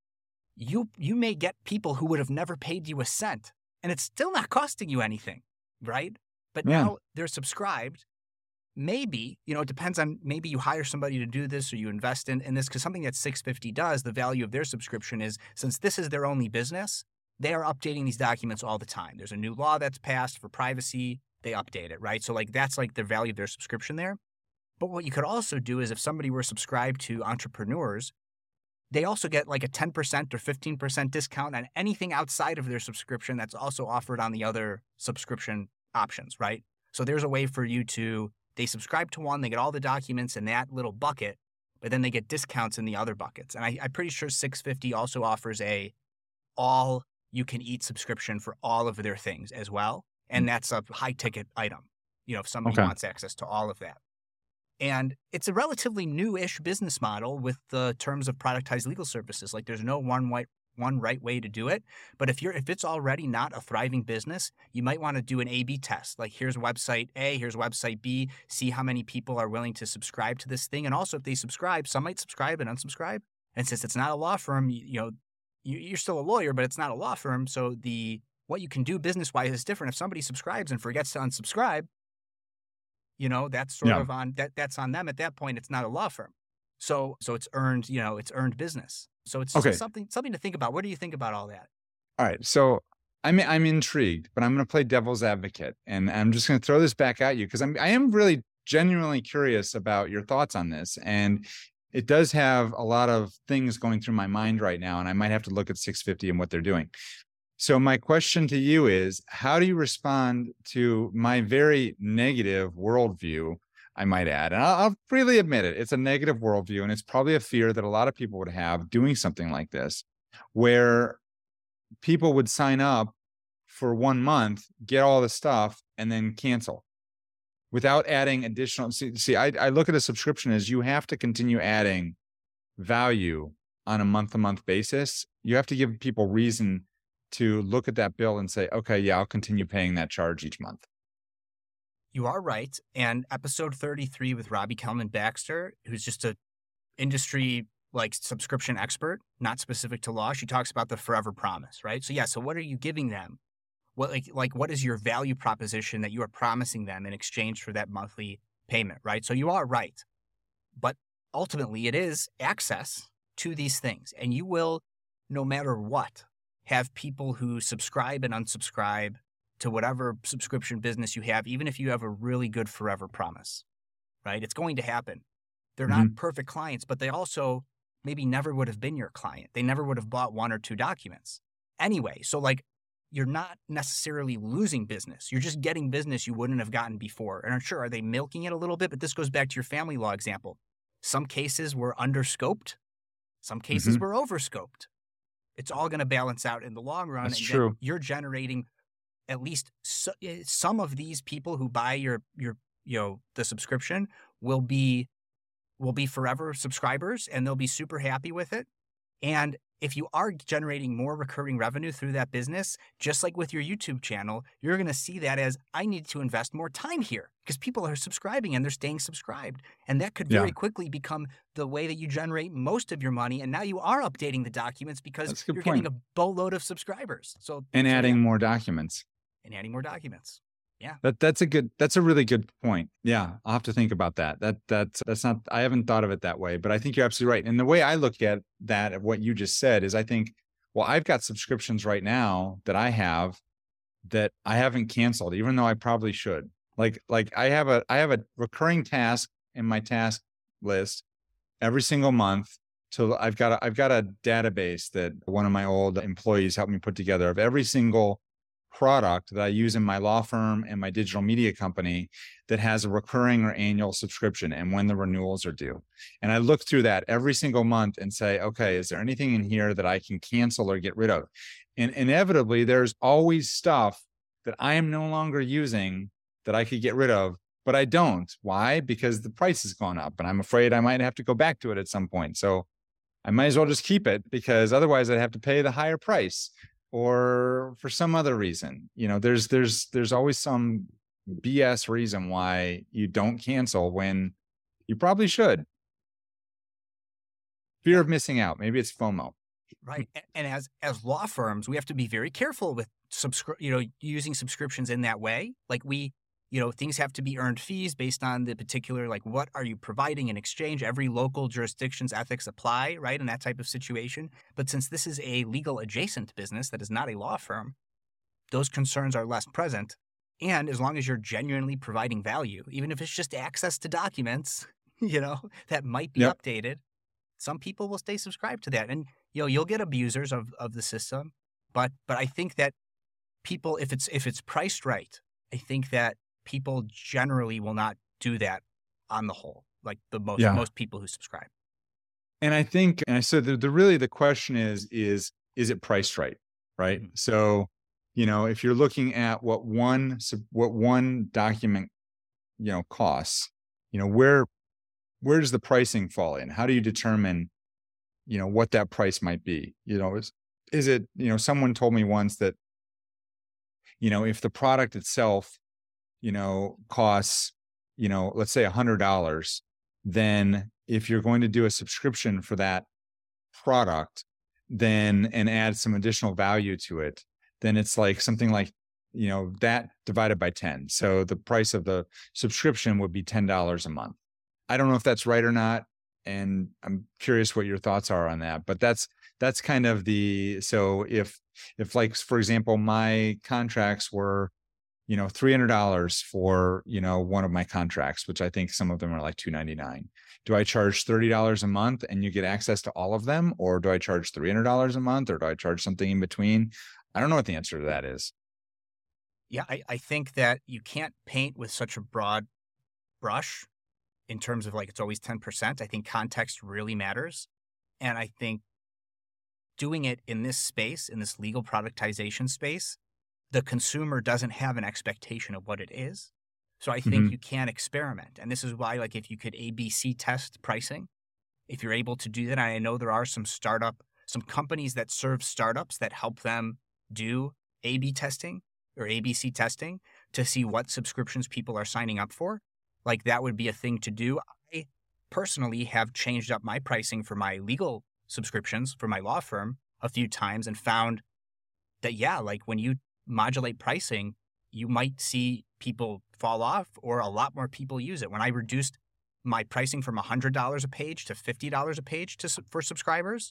You you may get people who would have never paid you a cent, and it's still not costing you anything, right? But yeah. now they're subscribed. Maybe, you know, it depends on, maybe you hire somebody to do this or you invest in, in this, because something that six fifty does, the value of their subscription is, since this is their only business, they are updating these documents all the time. There's a new law that's passed for privacy. They update it, right? So like that's like the value of their subscription there. But what you could also do is if somebody were subscribed to Entrepreneurs, they also get like a ten percent or fifteen percent discount on anything outside of their subscription that's also offered on the other subscription options, right? So there's a way for you to, they subscribe to one, they get all the documents in that little bucket, but then they get discounts in the other buckets. And I, I'm pretty sure six fifty also offers a all you can eat subscription for all of their things as well. And that's a high ticket item, you know, if somebody okay. wants access to all of that. And it's a relatively new-ish business model with the terms of productized legal services. Like there's no one white, one right way to do it. But if you're if it's already not a thriving business, you might want to do an A B test. Like here's website A, here's website B, see how many people are willing to subscribe to this thing. And also if they subscribe, some might subscribe and unsubscribe. And since it's not a law firm, you, you know, you, you're still a lawyer, but it's not a law firm. So the what you can do business-wise is different. If somebody subscribes and forgets to unsubscribe, you know, that's sort yeah. of on that that's on them at that point. It's not a law firm. So so it's earned, you know, it's earned business. So it's okay. something something to think about. What do you think about all that? All right. So I'm I'm intrigued, but I'm going to play devil's advocate, and I'm just going to throw this back at you because I'm I am really genuinely curious about your thoughts on this, and it does have a lot of things going through my mind right now, and I might have to look at six fifty and what they're doing. So my question to you is, how do you respond to my very negative worldview, I might add? And I'll, I'll freely admit it. It's a negative worldview, and it's probably a fear that a lot of people would have doing something like this, where people would sign up for one month, get all the stuff, and then cancel without adding additional. See, see I, I look at a subscription as you have to continue adding value on a month-to-month basis. You have to give people reason to look at that bill and say, okay, yeah, I'll continue paying that charge each month. You are right. And episode thirty-three with Robbie Kellman Baxter, who's just a industry like subscription expert, not specific to law, she talks about the forever promise, right? So yeah, so what are you giving them? What like like what is your value proposition that you are promising them in exchange for that monthly payment, right? So you are right. But ultimately it is access to these things. And you will, no matter what, have people who subscribe and unsubscribe to whatever subscription business you have, even if you have a really good forever promise, right? It's going to happen. They're mm-hmm. not perfect clients, but they also maybe never would have been your client. They never would have bought one or two documents anyway. So like, you're not necessarily losing business. You're just getting business you wouldn't have gotten before. And I'm sure, are they milking it a little bit? But this goes back to your family law example. Some cases were underscoped. Some cases mm-hmm. were overscoped. It's all going to balance out in the long run. That's and true. You're generating at least so, some of these people who buy your your you know the subscription will be will be forever subscribers, and they'll be super happy with it. And if you are generating more recurring revenue through that business, just like with your YouTube channel, you're going to see that as, I need to invest more time here because people are subscribing and they're staying subscribed. And that could very yeah. quickly become the way that you generate most of your money. And now you are updating the documents because you're point. getting a boatload of subscribers. So And adding yeah. more documents. And adding more documents. Yeah. That that's a good that's a really good point. Yeah, I'll have to think about that. That that's that's not I haven't thought of it that way, but I think you're absolutely right. And the way I look at that of what you just said is I think, well, I've got subscriptions right now that I have that I haven't canceled, even though I probably should. Like like I have a I have a recurring task in my task list every single month. So I've got a, I've got a database that one of my old employees helped me put together of every single product that I use in my law firm and my digital media company that has a recurring or annual subscription and when the renewals are due. And I look through that every single month and say, okay, is there anything in here that I can cancel or get rid of? And inevitably, there's always stuff that I am no longer using that I could get rid of, but I don't. Why? Because the price has gone up and I'm afraid I might have to go back to it at some point. So I might as well just keep it because otherwise I'd have to pay the higher price. or for some other reason. You know, there's there's there's always some B S reason why you don't cancel when you probably should. Fear of missing out. Maybe it's FOMO. Right. A- And as as law firms, we have to be very careful with subscri- you know, using subscriptions in that way. Like we, you know, things have to be earned fees based on the particular, like what are you providing in exchange? Every local jurisdiction's ethics apply, right, in that type of situation. But since this is a legal adjacent business that is not a law firm, those concerns are less present. And as long as you're genuinely providing value, even if it's just access to documents, you know, that might be Yep. updated, some people will stay subscribed to that. And you know, you'll get abusers of, of the system, but but I think that people, if it's if it's priced right, I think that people generally will not do that on the whole, like the most Yeah. most people who subscribe. And I think, and I said the, the really the question is, is, is it priced right? Right. Mhm. So, you know, if you're looking at what one, sub- what one document, you know, costs, you know, where, where does the pricing fall in? How do you determine, you know, what that price might be? You know, is, is it, you know, someone told me once that, you know, if the product itself, you know, costs, you know, let's say a hundred dollars, then if you're going to do a subscription for that product, then and add some additional value to it, then it's like something like, you know, that divided by ten. So the price of the subscription would be ten dollars a month. I don't know if that's right or not. And I'm curious what your thoughts are on that. But that's that's kind of the so if if like for example, my contracts were, you know, three hundred dollars for, you know, one of my contracts, which I think some of them are like two ninety-nine. Do I charge thirty dollars a month and you get access to all of them? Or do I charge three hundred dollars a month? Or do I charge something in between? I don't know what the answer to that is. Yeah, I, I think that you can't paint with such a broad brush in terms of like it's always ten percent. I think context really matters. And I think doing it in this space, in this legal productization space, the consumer doesn't have an expectation of what it is. So I think Mhm. you can experiment. And this is why, like, if you could A B C test pricing, if you're able to do that, I know there are some startup, some companies that serve startups that help them do A B testing or A B C testing to see what subscriptions people are signing up for. Like, that would be a thing to do. I personally have changed up my pricing for my legal subscriptions for my law firm a few times and found that, yeah, like when you modulate pricing, you might see people fall off or a lot more people use it. When I reduced my pricing from one hundred dollars a page to fifty dollars a page to, for subscribers,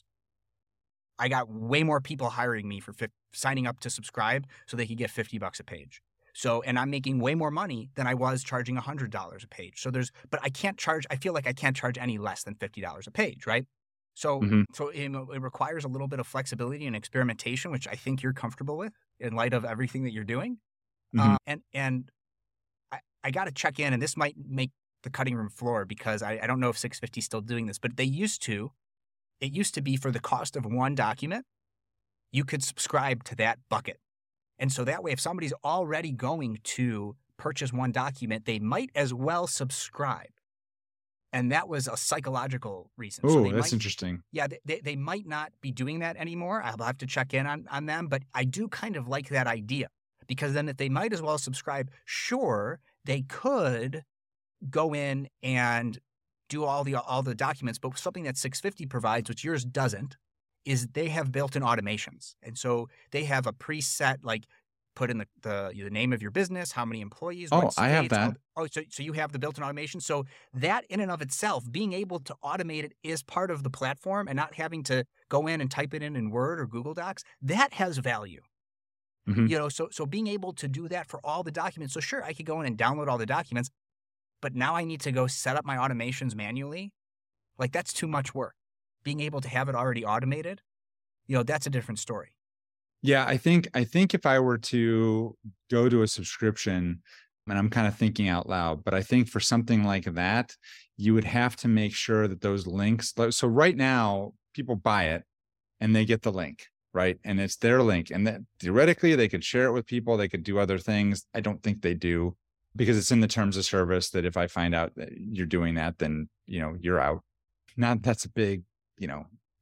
I got way more people hiring me for fi- signing up to subscribe so they could get fifty bucks a page. So, and I'm making way more money than I was charging one hundred dollars a page. So there's, but I can't charge, I feel like I can't charge any less than fifty dollars a page, right? So, Mhm. so you know, it requires a little bit of flexibility and experimentation, which I think you're comfortable with in light of everything that you're doing. Mhm. Uh, and and I, I got to check in, and this might make the cutting room floor because I, I don't know if six fifty is still doing this, but they used to. It used to be for the cost of one document, you could subscribe to that bucket. And so that way, if somebody's already going to purchase one document, they might as well subscribe. And that was a psychological reason. So Oh, they that's might, interesting. yeah, they- they, they might not be doing that anymore. I'll have to check in on, on them, but I do kind of like that idea because then if they might as well subscribe, sure, they could go in and do all the all the documents, but something that six fifty provides, which yours doesn't, is they have built-in automations. And so they have a preset, like put in the, the, the name of your business, how many employees, Oh, what I have states, all that. the- oh, so, so you have the built-in automation. So that in and of itself, being able to automate it is part of the platform and not having to go in and type it in in Word or Google Docs, that has value. Mhm. You know, so so being able to do that for all the documents. So sure, I could go in and download all the documents, but now I need to go set up my automations manually. Like that's too much work. Being able to have it already automated, you know, that's a different story. Yeah, I think I think if I were to go to a subscription, and I'm kind of thinking out loud, but I think for something like that, you would have to make sure that those links. like- So right now, people buy it and they get the link, right? And it's their link, and that theoretically they could share it with people. They could do other things. I don't think they do because it's in the terms of service that if I find out that you're doing that, then you know you're out. Not that's a big, you know,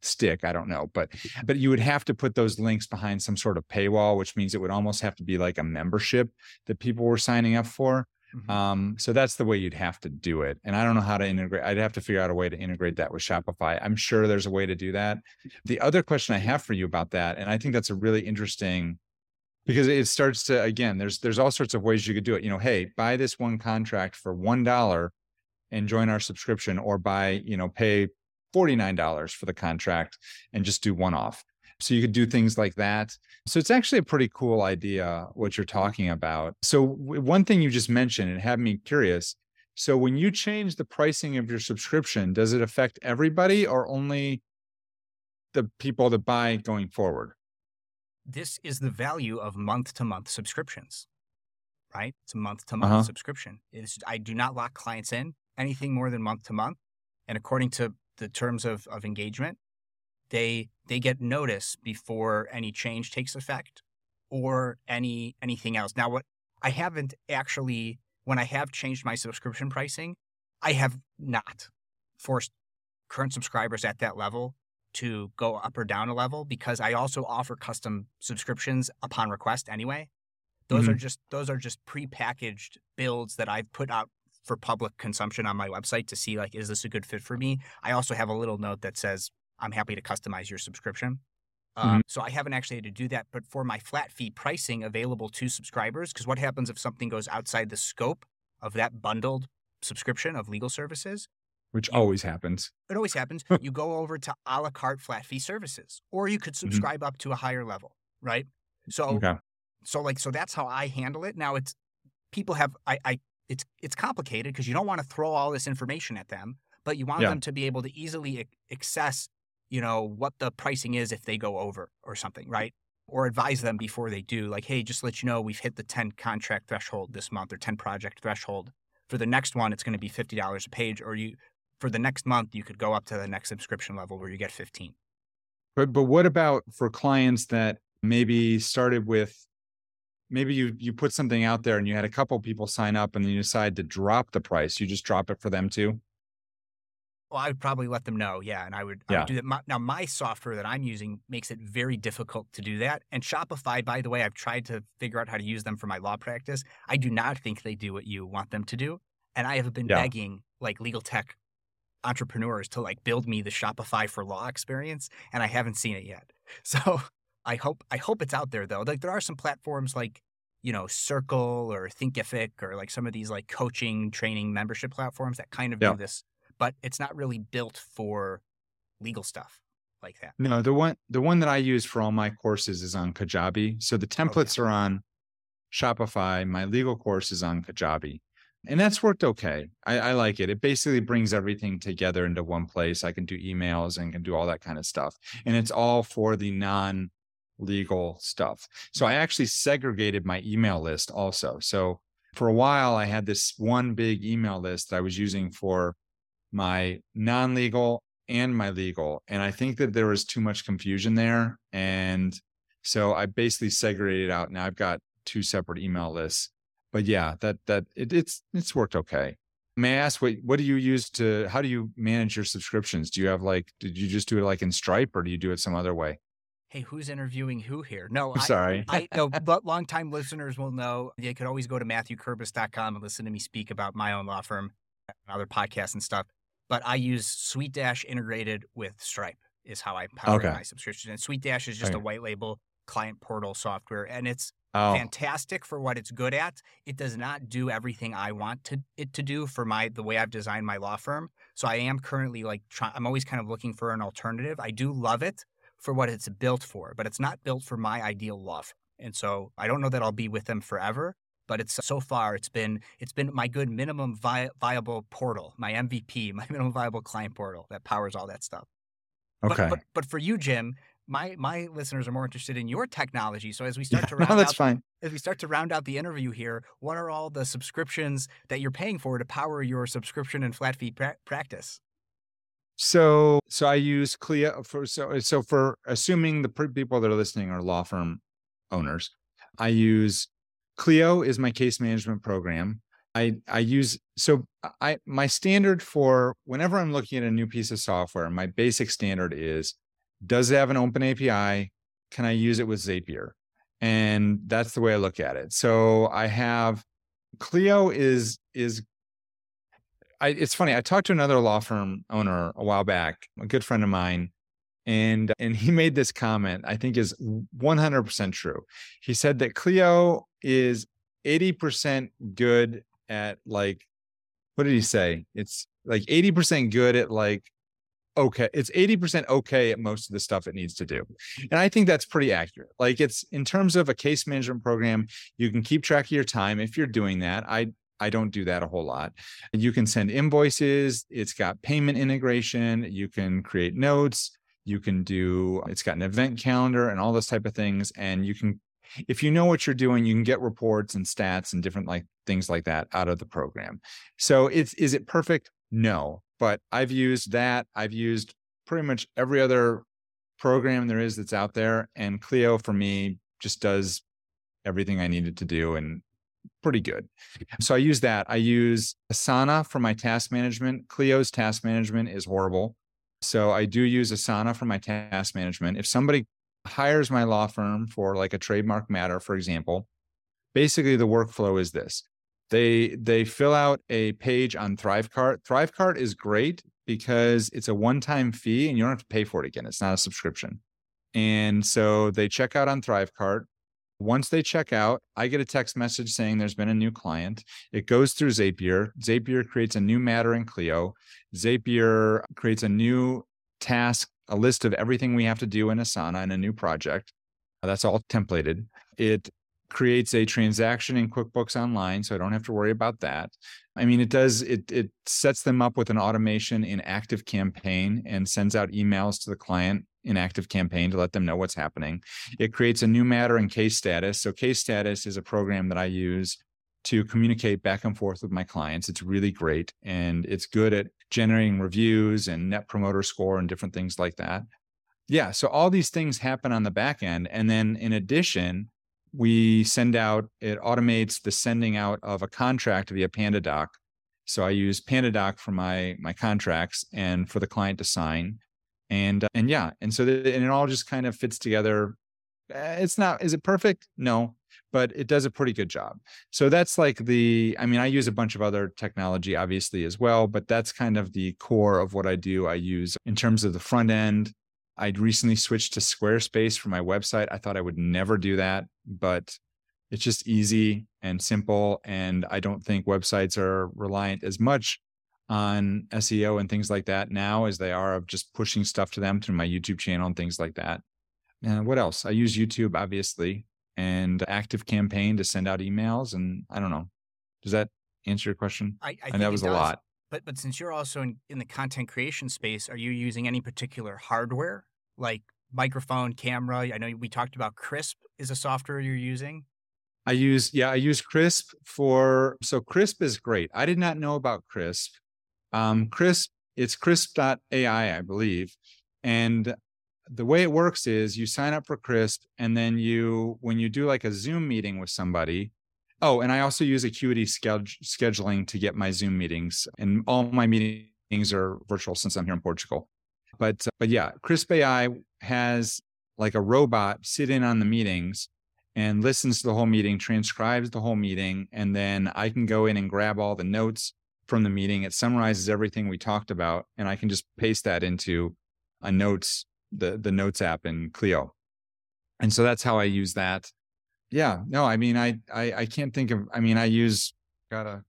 stick. I don't know, but but you would have to put those links behind some sort of paywall, which means it would almost have to be like a membership that people were signing up for. Mhm. Um, so that's the way you'd have to do it. And I don't know how to integrate. I'd have to figure out a way to integrate that with Shopify. I'm sure there's a way to do that. The other question I have for you about that, and I think that's a really interesting, because it starts to, again, there's there's all sorts of ways you could do it. You know, hey, buy this one contract for one dollar and join our subscription, or buy, you know, pay forty-nine dollars for the contract and just do one off. So you could do things like that. So it's actually a pretty cool idea, what you're talking about. So w- one thing you just mentioned, and had me curious. So when you change the pricing of your subscription, does it affect everybody or only the people that buy going forward? This is the value of month-to-month subscriptions, right? It's a month-to-month Uh-huh. subscription. It's, I do not lock clients in anything more than month-to-month. And according to the terms of, of engagement, they they get notice before any change takes effect or any anything else. Now, what I haven't actually, when I have changed my subscription pricing, I have not forced current subscribers at that level to go up or down a level, because I also offer custom subscriptions upon request anyway. Those are Mhm. just those are just prepackaged builds that I've put out for public consumption on my website to see, like, is this a good fit for me? I also have a little note that says, I'm happy to customize your subscription. Um, Mhm. so I haven't actually had to do that. But for my flat fee pricing available to subscribers, because what happens if something goes outside the scope of that bundled subscription of legal services? Which You- always happens. It always happens. You go over to a la carte flat fee services, or you could Mhm. subscribe up to a higher level, right? So, Okay. so like, so that's how I handle it. Now it's people have, I, I, it's, it's complicated because you don't want to throw all this information at them, but you want Yeah. them to be able to easily ac- access, you know, what the pricing is if they go over or something, right? Or advise them before they do, like, hey, just to let you know, we've hit the ten contract threshold this month, or ten project threshold. For the next one, it's going to be fifty dollars a page, or you, for the next month, you could go up to the next subscription level where you get fifteen. But but what about for clients that maybe started with, maybe you you put something out there and you had a couple people sign up and then you decide to drop the price, you just drop it for them too? Well, I would probably let them know, yeah, and I would, I Yeah. would do that. My, now, my software that I'm using makes it very difficult to do that. And Shopify, by the way, I've tried to figure out how to use them for my law practice. I do not think they do what you want them to do. And I have been Yeah. begging like legal tech entrepreneurs to like build me the Shopify for law experience, and I haven't seen it yet. So I hope I hope it's out there though. Like there are some platforms like, you know, Circle or Thinkific or like some of these like coaching, training, membership platforms that kind of Yeah. do this, but it's not really built for legal stuff like that. No, the one the one that I use for all my courses is on Kajabi. So the templates are on Shopify. My legal course is on Kajabi. And that's worked okay. I, I like it. It basically brings everything together into one place. I can do emails and can do all that kind of stuff. And it's all for the non-legal stuff. So I actually segregated my email list also. So for a while, I had this one big email list that I was using for my non-legal and my legal. And I think that there was too much confusion there. And so I basically segregated out. Now I've got two separate email lists. But yeah, that that it, it's it's worked okay. May I ask, what what do you use to, how do you manage your subscriptions? Do you have like, did you just do it like in Stripe, or do you do it some other way? Hey, who's interviewing who here? No, I'm I, sorry. I know, but longtime listeners will know. They could always go to matthew kurbis dot com and listen to me speak about my own law firm and other podcasts and stuff. But I use SweetDash integrated with Stripe is how I power Okay. my subscription. And SweetDash is just Okay. a white label client portal software, and it's Oh, fantastic for what it's good at. It does not do everything I want to, it to do for my the way I've designed my law firm. So I am currently like trying. I'm always kind of looking for an alternative. I do love it for what it's built for, but it's not built for my ideal law firm. And so I don't know that I'll be with them forever. But it's so far it's been it's been my good minimum vi- viable portal, my M V P, my minimum viable client portal that powers all that stuff. But, okay. but but for you, Jim, my my listeners are more interested in your technology. So as we start Yeah, to no, round that's out fine. as we start to round out the interview here, what are all the subscriptions that you're paying for to power your subscription and flat fee pra- practice? So, so I use Clio for, so, so for assuming the per- people that are listening are law firm owners, I use Clio is my case management program. I, I use, so I, my standard for whenever I'm looking at a new piece of software, my basic standard is Does it have an open A P I? Can I use it with Zapier? And that's the way I look at it. So I have Clio is, is I, it's funny. I talked to another law firm owner a while back, a good friend of mine, and, and he made this comment I think is one hundred percent true. He said that Clio is eighty percent good at like, what did he say? It's like eighty percent good at like, okay, it's eighty percent okay at most of the stuff it needs to do. And I think that's pretty accurate. Like it's in terms of a case management program, you can keep track of your time if you're doing that. I I don't do that a whole lot. You can send invoices. It's got payment integration. You can create notes. You can do, it's got an event calendar and all those type of things. And you can, if you know what you're doing, you can get reports and stats and different like things like that out of the program. So it's, is it perfect? No, but I've used that. I've used pretty much every other program there is that's out there. And Clio for me just does everything I needed to do and pretty good. So I use that. I use Asana for my task management. Clio's task management is horrible. So I do use Asana for my task management. If somebody hires my law firm for like a trademark matter, for example, basically the workflow is this. They, they fill out a page on Thrivecart. Thrivecart is great because it's a one-time fee and you don't have to pay for it again. It's not a subscription. And so they check out on Thrivecart. Once they check out, I get a text message saying there's been a new client. It goes through Zapier. Zapier creates a new matter in Clio. Zapier creates a new task, a list of everything we have to do in Asana in a new project. That's all templated. It creates a transaction in QuickBooks Online, so I don't have to worry about that. I mean, it does, it, it sets them up with an automation in ActiveCampaign and sends out emails to the client in ActiveCampaign to let them know what's happening. It creates a new matter in Case Status. So Case Status is a program that I use to communicate back and forth with my clients. It's really great. And it's good at generating reviews and net promoter score and different things like that. Yeah. So all these things happen on the back end. And then in addition, we send out, it automates the sending out of a contract via PandaDoc. So I use PandaDoc for my, my contracts and for the client to sign. And, and yeah, and so the, and it all just kind of fits together. It's not, is it perfect? No, but it does a pretty good job. So that's like the, I mean, I use a bunch of other technology obviously as well, but that's kind of the core of what I do. I use in terms of the front end. I'd recently switched to Squarespace for my website. I thought I would never do that, but it's just easy and simple. And I don't think websites are reliant as much on S E O and things like that now as they are of just pushing stuff to them through my YouTube channel and things like that. And what else? I use YouTube, obviously, and ActiveCampaign to send out emails. And I don't know. Does that answer your question? I, I think and that was it a does. lot. But but since you're also in, in the content creation space, are you using any particular hardware like microphone, camera? I know we talked about Krisp is a software you're using. I use, yeah, I use Krisp for, so Krisp is great. I did not know about Krisp. Um, Krisp, it's Krisp dot A I, I believe. And the way it works is you sign up for Krisp and then you, when you do like a Zoom meeting with somebody, oh, and I also use Acuity schedule, scheduling to get my Zoom meetings, and all my meetings are virtual since I'm here in Portugal. But, but yeah, Krisp A I has like a robot sit in on the meetings and listens to the whole meeting, transcribes the whole meeting, and then I can go in and grab all the notes from the meeting. It summarizes everything we talked about, and I can just paste that into a notes, the, the notes app in Clio. And so that's how I use that. Yeah, no, I mean, I, I, I can't think of, I mean, I use, got a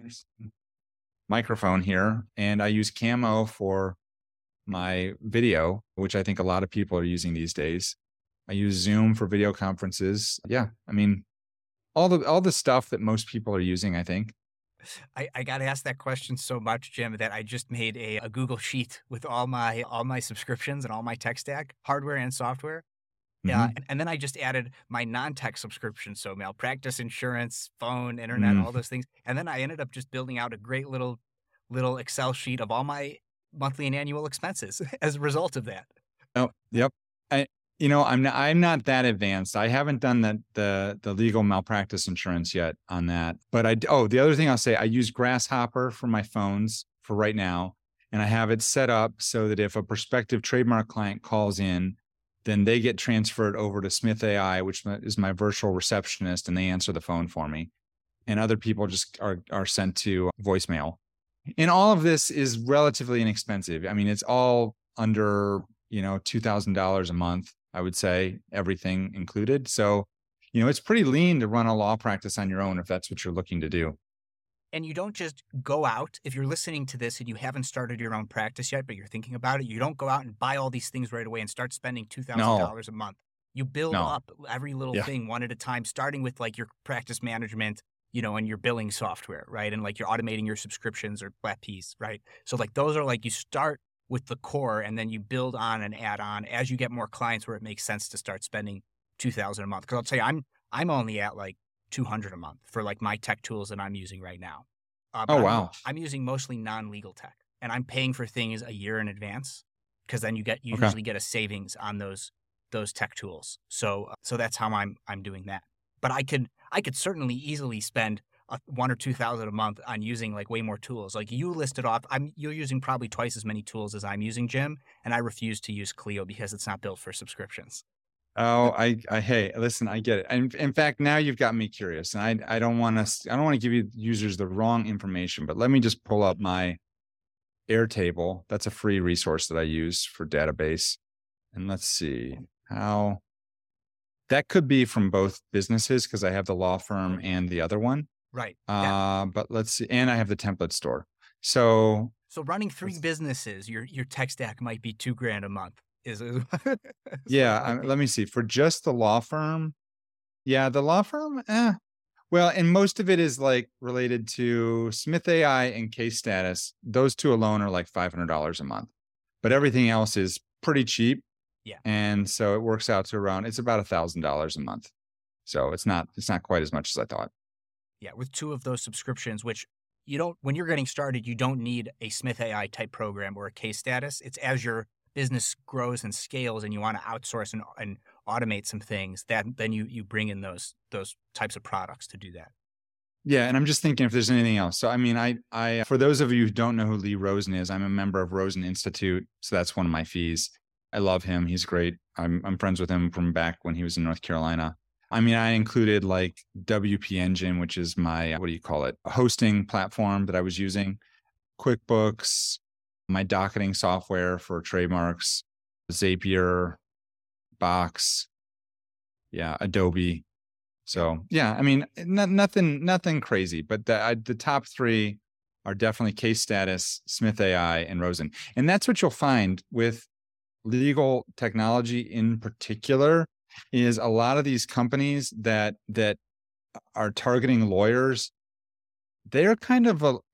microphone here, and I use Camo for my video, which I think a lot of people are using these days. I use Zoom for video conferences. Yeah, I mean, all the all the stuff that most people are using, I think. I, I got asked that question so much, Jim, that I just made a, a Google Sheet with all my all my subscriptions and all my tech stack, hardware and software. Yeah, mm-hmm. and, and then I just added my non-tech subscriptions, so malpractice insurance, phone, internet, mm-hmm. all those things. And then I ended up just building out a great little little Excel sheet of all my monthly and annual expenses as a result of that. Oh, yep. I, you know, I'm not, I'm not that advanced. I haven't done the, the, the legal malpractice insurance yet on that, but I, oh, the other thing I'll say, I use Grasshopper for my phones for right now. And I have it set up so that if a prospective trademark client calls in, then they get transferred over to Smith A I, which is my virtual receptionist, and they answer the phone for me. And other people just are, are sent to voicemail. And all of this is relatively inexpensive. I mean, it's all under, you know, two thousand dollars a month, I would say, everything included. So, you know, it's pretty lean to run a law practice on your own if that's what you're looking to do. And you don't just go out, if you're listening to this and you haven't started your own practice yet, but you're thinking about it, you don't go out and buy all these things right away and start spending two thousand dollars No. a month. You build No. up every little Yeah. thing one at a time, starting with like your practice management, you know, and your billing software, right? And like you're automating your subscriptions or flat fees, right? So like those are like you start with the core and then you build on and add on as you get more clients where it makes sense to start spending two thousand dollars a month. Because I'll tell you, I'm I'm only at like two hundred dollars a month for like my tech tools that I'm using right now. Uh, but Oh, I'm, wow. I'm using mostly non-legal tech, and I'm paying for things a year in advance because then you get you Okay. usually get a savings on those those tech tools. So so that's how I'm I'm doing that. But I could I could certainly easily spend a, one or two thousand a month on using like way more tools. Like you listed off, I'm you're using probably twice as many tools as I'm using, Jim, and I refuse to use Clio because it's not built for subscriptions. Oh, I, I, hey, listen, I get it. And in fact, now you've got me curious, and I, I don't want to, I don't want to give you users the wrong information, but let me just pull up my Airtable. That's a free resource that I use for database. And let's see how that could be from both businesses because I have the law firm and the other one. Right. Yeah. Uh, but let's see, and I have the template store. So, So running three businesses, your your tech stack might be two grand a month. Is is yeah, what I, might be. let me see. For just the law firm, yeah, the law firm, eh. Well, and most of it is like related to Smith A I and Case Status. Those two alone are like five hundred dollars a month, but everything else is pretty cheap. Yeah. And so it works out to around, it's about a thousand dollars a month. So it's not, it's not quite as much as I thought. Yeah, with two of those subscriptions, which you don't, when you're getting started, you don't need a Smith A I type program or a Case Status. It's as your business grows and scales and you want to outsource and, and automate some things, that then you you bring in those those types of products to do that. Yeah. And I'm just thinking if there's anything else. So, I mean, I, I, for those of you who don't know who Lee Rosen is, I'm a member of Rosen Institute. So that's one of my fees. I love him. He's great. I'm, I'm friends with him from back when he was in North Carolina. I mean, I included like W P Engine, which is my, what do you call it? A hosting platform that I was using, QuickBooks, my docketing software for trademarks, Zapier, Box, yeah, Adobe. So yeah, I mean, no, nothing, nothing crazy, but the, I, the top three are definitely Case Status, Smith A I, and Rosen. And that's what you'll find with legal technology in particular is a lot of these companies that, that are targeting lawyers. They're kind of a,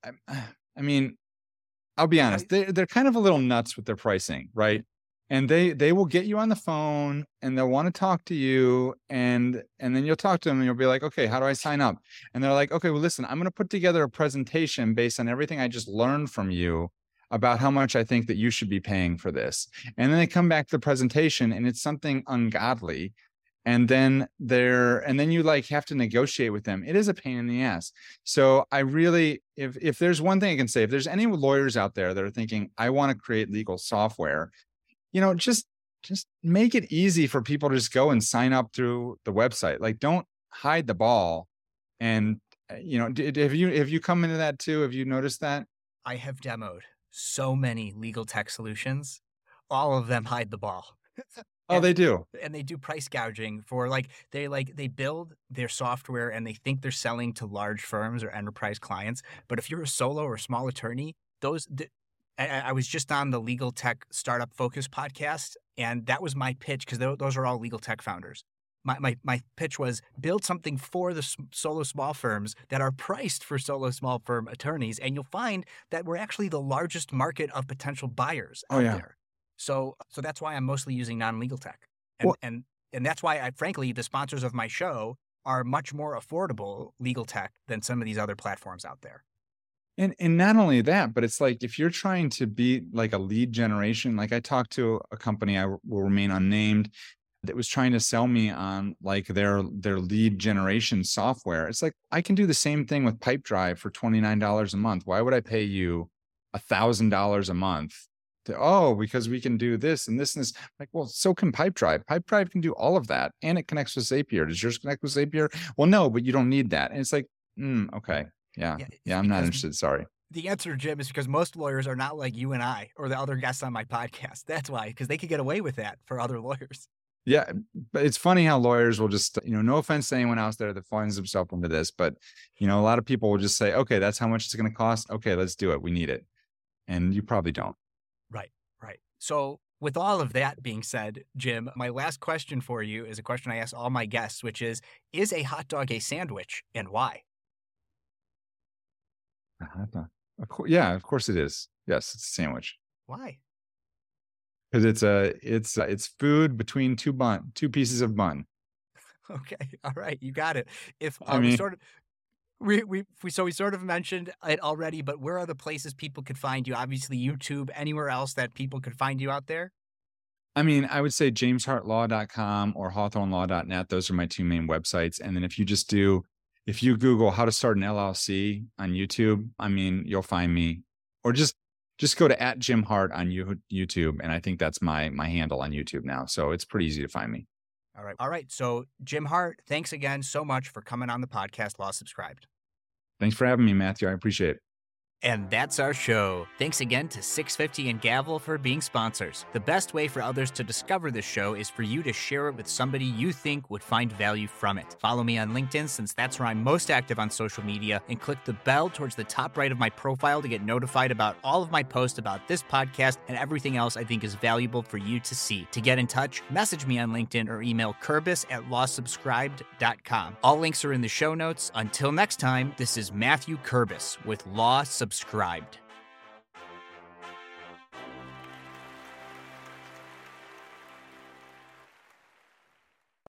I mean, I'll be honest, they, they're kind of a little nuts with their pricing, right? And they they will get you on the phone and they'll want to talk to you, and and then you'll talk to them and you'll be like, okay, how do I sign up? And they're like, okay, well, listen, I'm going to put together a presentation based on everything I just learned from you about how much I think that you should be paying for this. And then they come back to the presentation and it's something ungodly. And then they're, and then you like have to negotiate with them. It is a pain in the ass. So I really, if if there's one thing I can say, if there's any lawyers out there that are thinking, I want to create legal software, you know, just, just make it easy for people to just go and sign up through the website. Like, don't hide the ball. And, you know, did, have you, have you come into that too? Have you noticed that? I have demoed so many legal tech solutions. All of them hide the ball. Oh, And- they do. And they do price gouging for like, they like, they build their software and they think they're selling to large firms or enterprise clients. But if you're a solo or small attorney, those, the, I, I was just on the Legal Tech Startup Focus podcast, and that was my pitch because those are all legal tech founders. My, my my pitch was build something for the s- solo small firms that are priced for solo small firm attorneys, and you'll find that we're actually the largest market of potential buyers Oh, out yeah. there. So so that's why I'm mostly using non-legal tech, and Well- and and that's why I frankly the sponsors of my show are much more affordable legal tech than some of these other platforms out there. And and not only that, but it's like if you're trying to be like a lead generation, like I talked to a company, I will remain unnamed, that was trying to sell me on like their their lead generation software. It's like I can do the same thing with Pipedrive for twenty-nine dollars a month. Why would I pay you a thousand dollars a month to, oh, because we can do this and this and this. Like, well, so can Pipedrive. Pipedrive can do all of that. And it connects with Zapier. Does yours connect with Zapier? Well, no, but you don't need that. And it's like, mm, okay. Yeah. Yeah. yeah I'm not interested. Sorry. The answer, Jim, is because most lawyers are not like you and I or the other guests on my podcast. That's why, because they could get away with that for other lawyers. Yeah, but it's funny how lawyers will just, you know, no offense to anyone out there that finds themselves into this, but, you know, a lot of people will just say, okay, that's how much it's going to cost. Okay, let's do it. We need it. And you probably don't. Right, right. So with all of that being said, Jim, my last question for you is a question I ask all my guests, which is, is a hot dog a sandwich and why? A hot dog. Of course, yeah, of course it is. Yes, it's a sandwich. Why? Because it's a it's a, it's food between two bun two pieces of bun. Okay, all right, you got it. If uh, I mean, we sort of we, we we so we sort of mentioned it already, but where are the places people could find you? Obviously, YouTube. Anywhere else that people could find you out there? I mean, I would say james hart law dot com or hawthorne law dot net. Those are my two main websites. And then if you just do, if you Google how to start an L L C on YouTube, I mean, you'll find me. Or just Just go to at Jim Hart on YouTube, and I think that's my my handle on YouTube now. So it's pretty easy to find me. All right. All right. So Jim Hart, thanks again so much for coming on the podcast Law Subscribed. Thanks for having me, Matthew. I appreciate it. And that's our show. Thanks again to six fifty and Gavel for being sponsors. The best way for others to discover this show is for you to share it with somebody you think would find value from it. Follow me on LinkedIn, since that's where I'm most active on social media, and click the bell towards the top right of my profile to get notified about all of my posts about this podcast and everything else I think is valuable for you to see. To get in touch, message me on LinkedIn or email Kurbis at law subscribed dot com. All links are in the show notes. Until next time, this is Matthew Kurbis with Law Subscribed.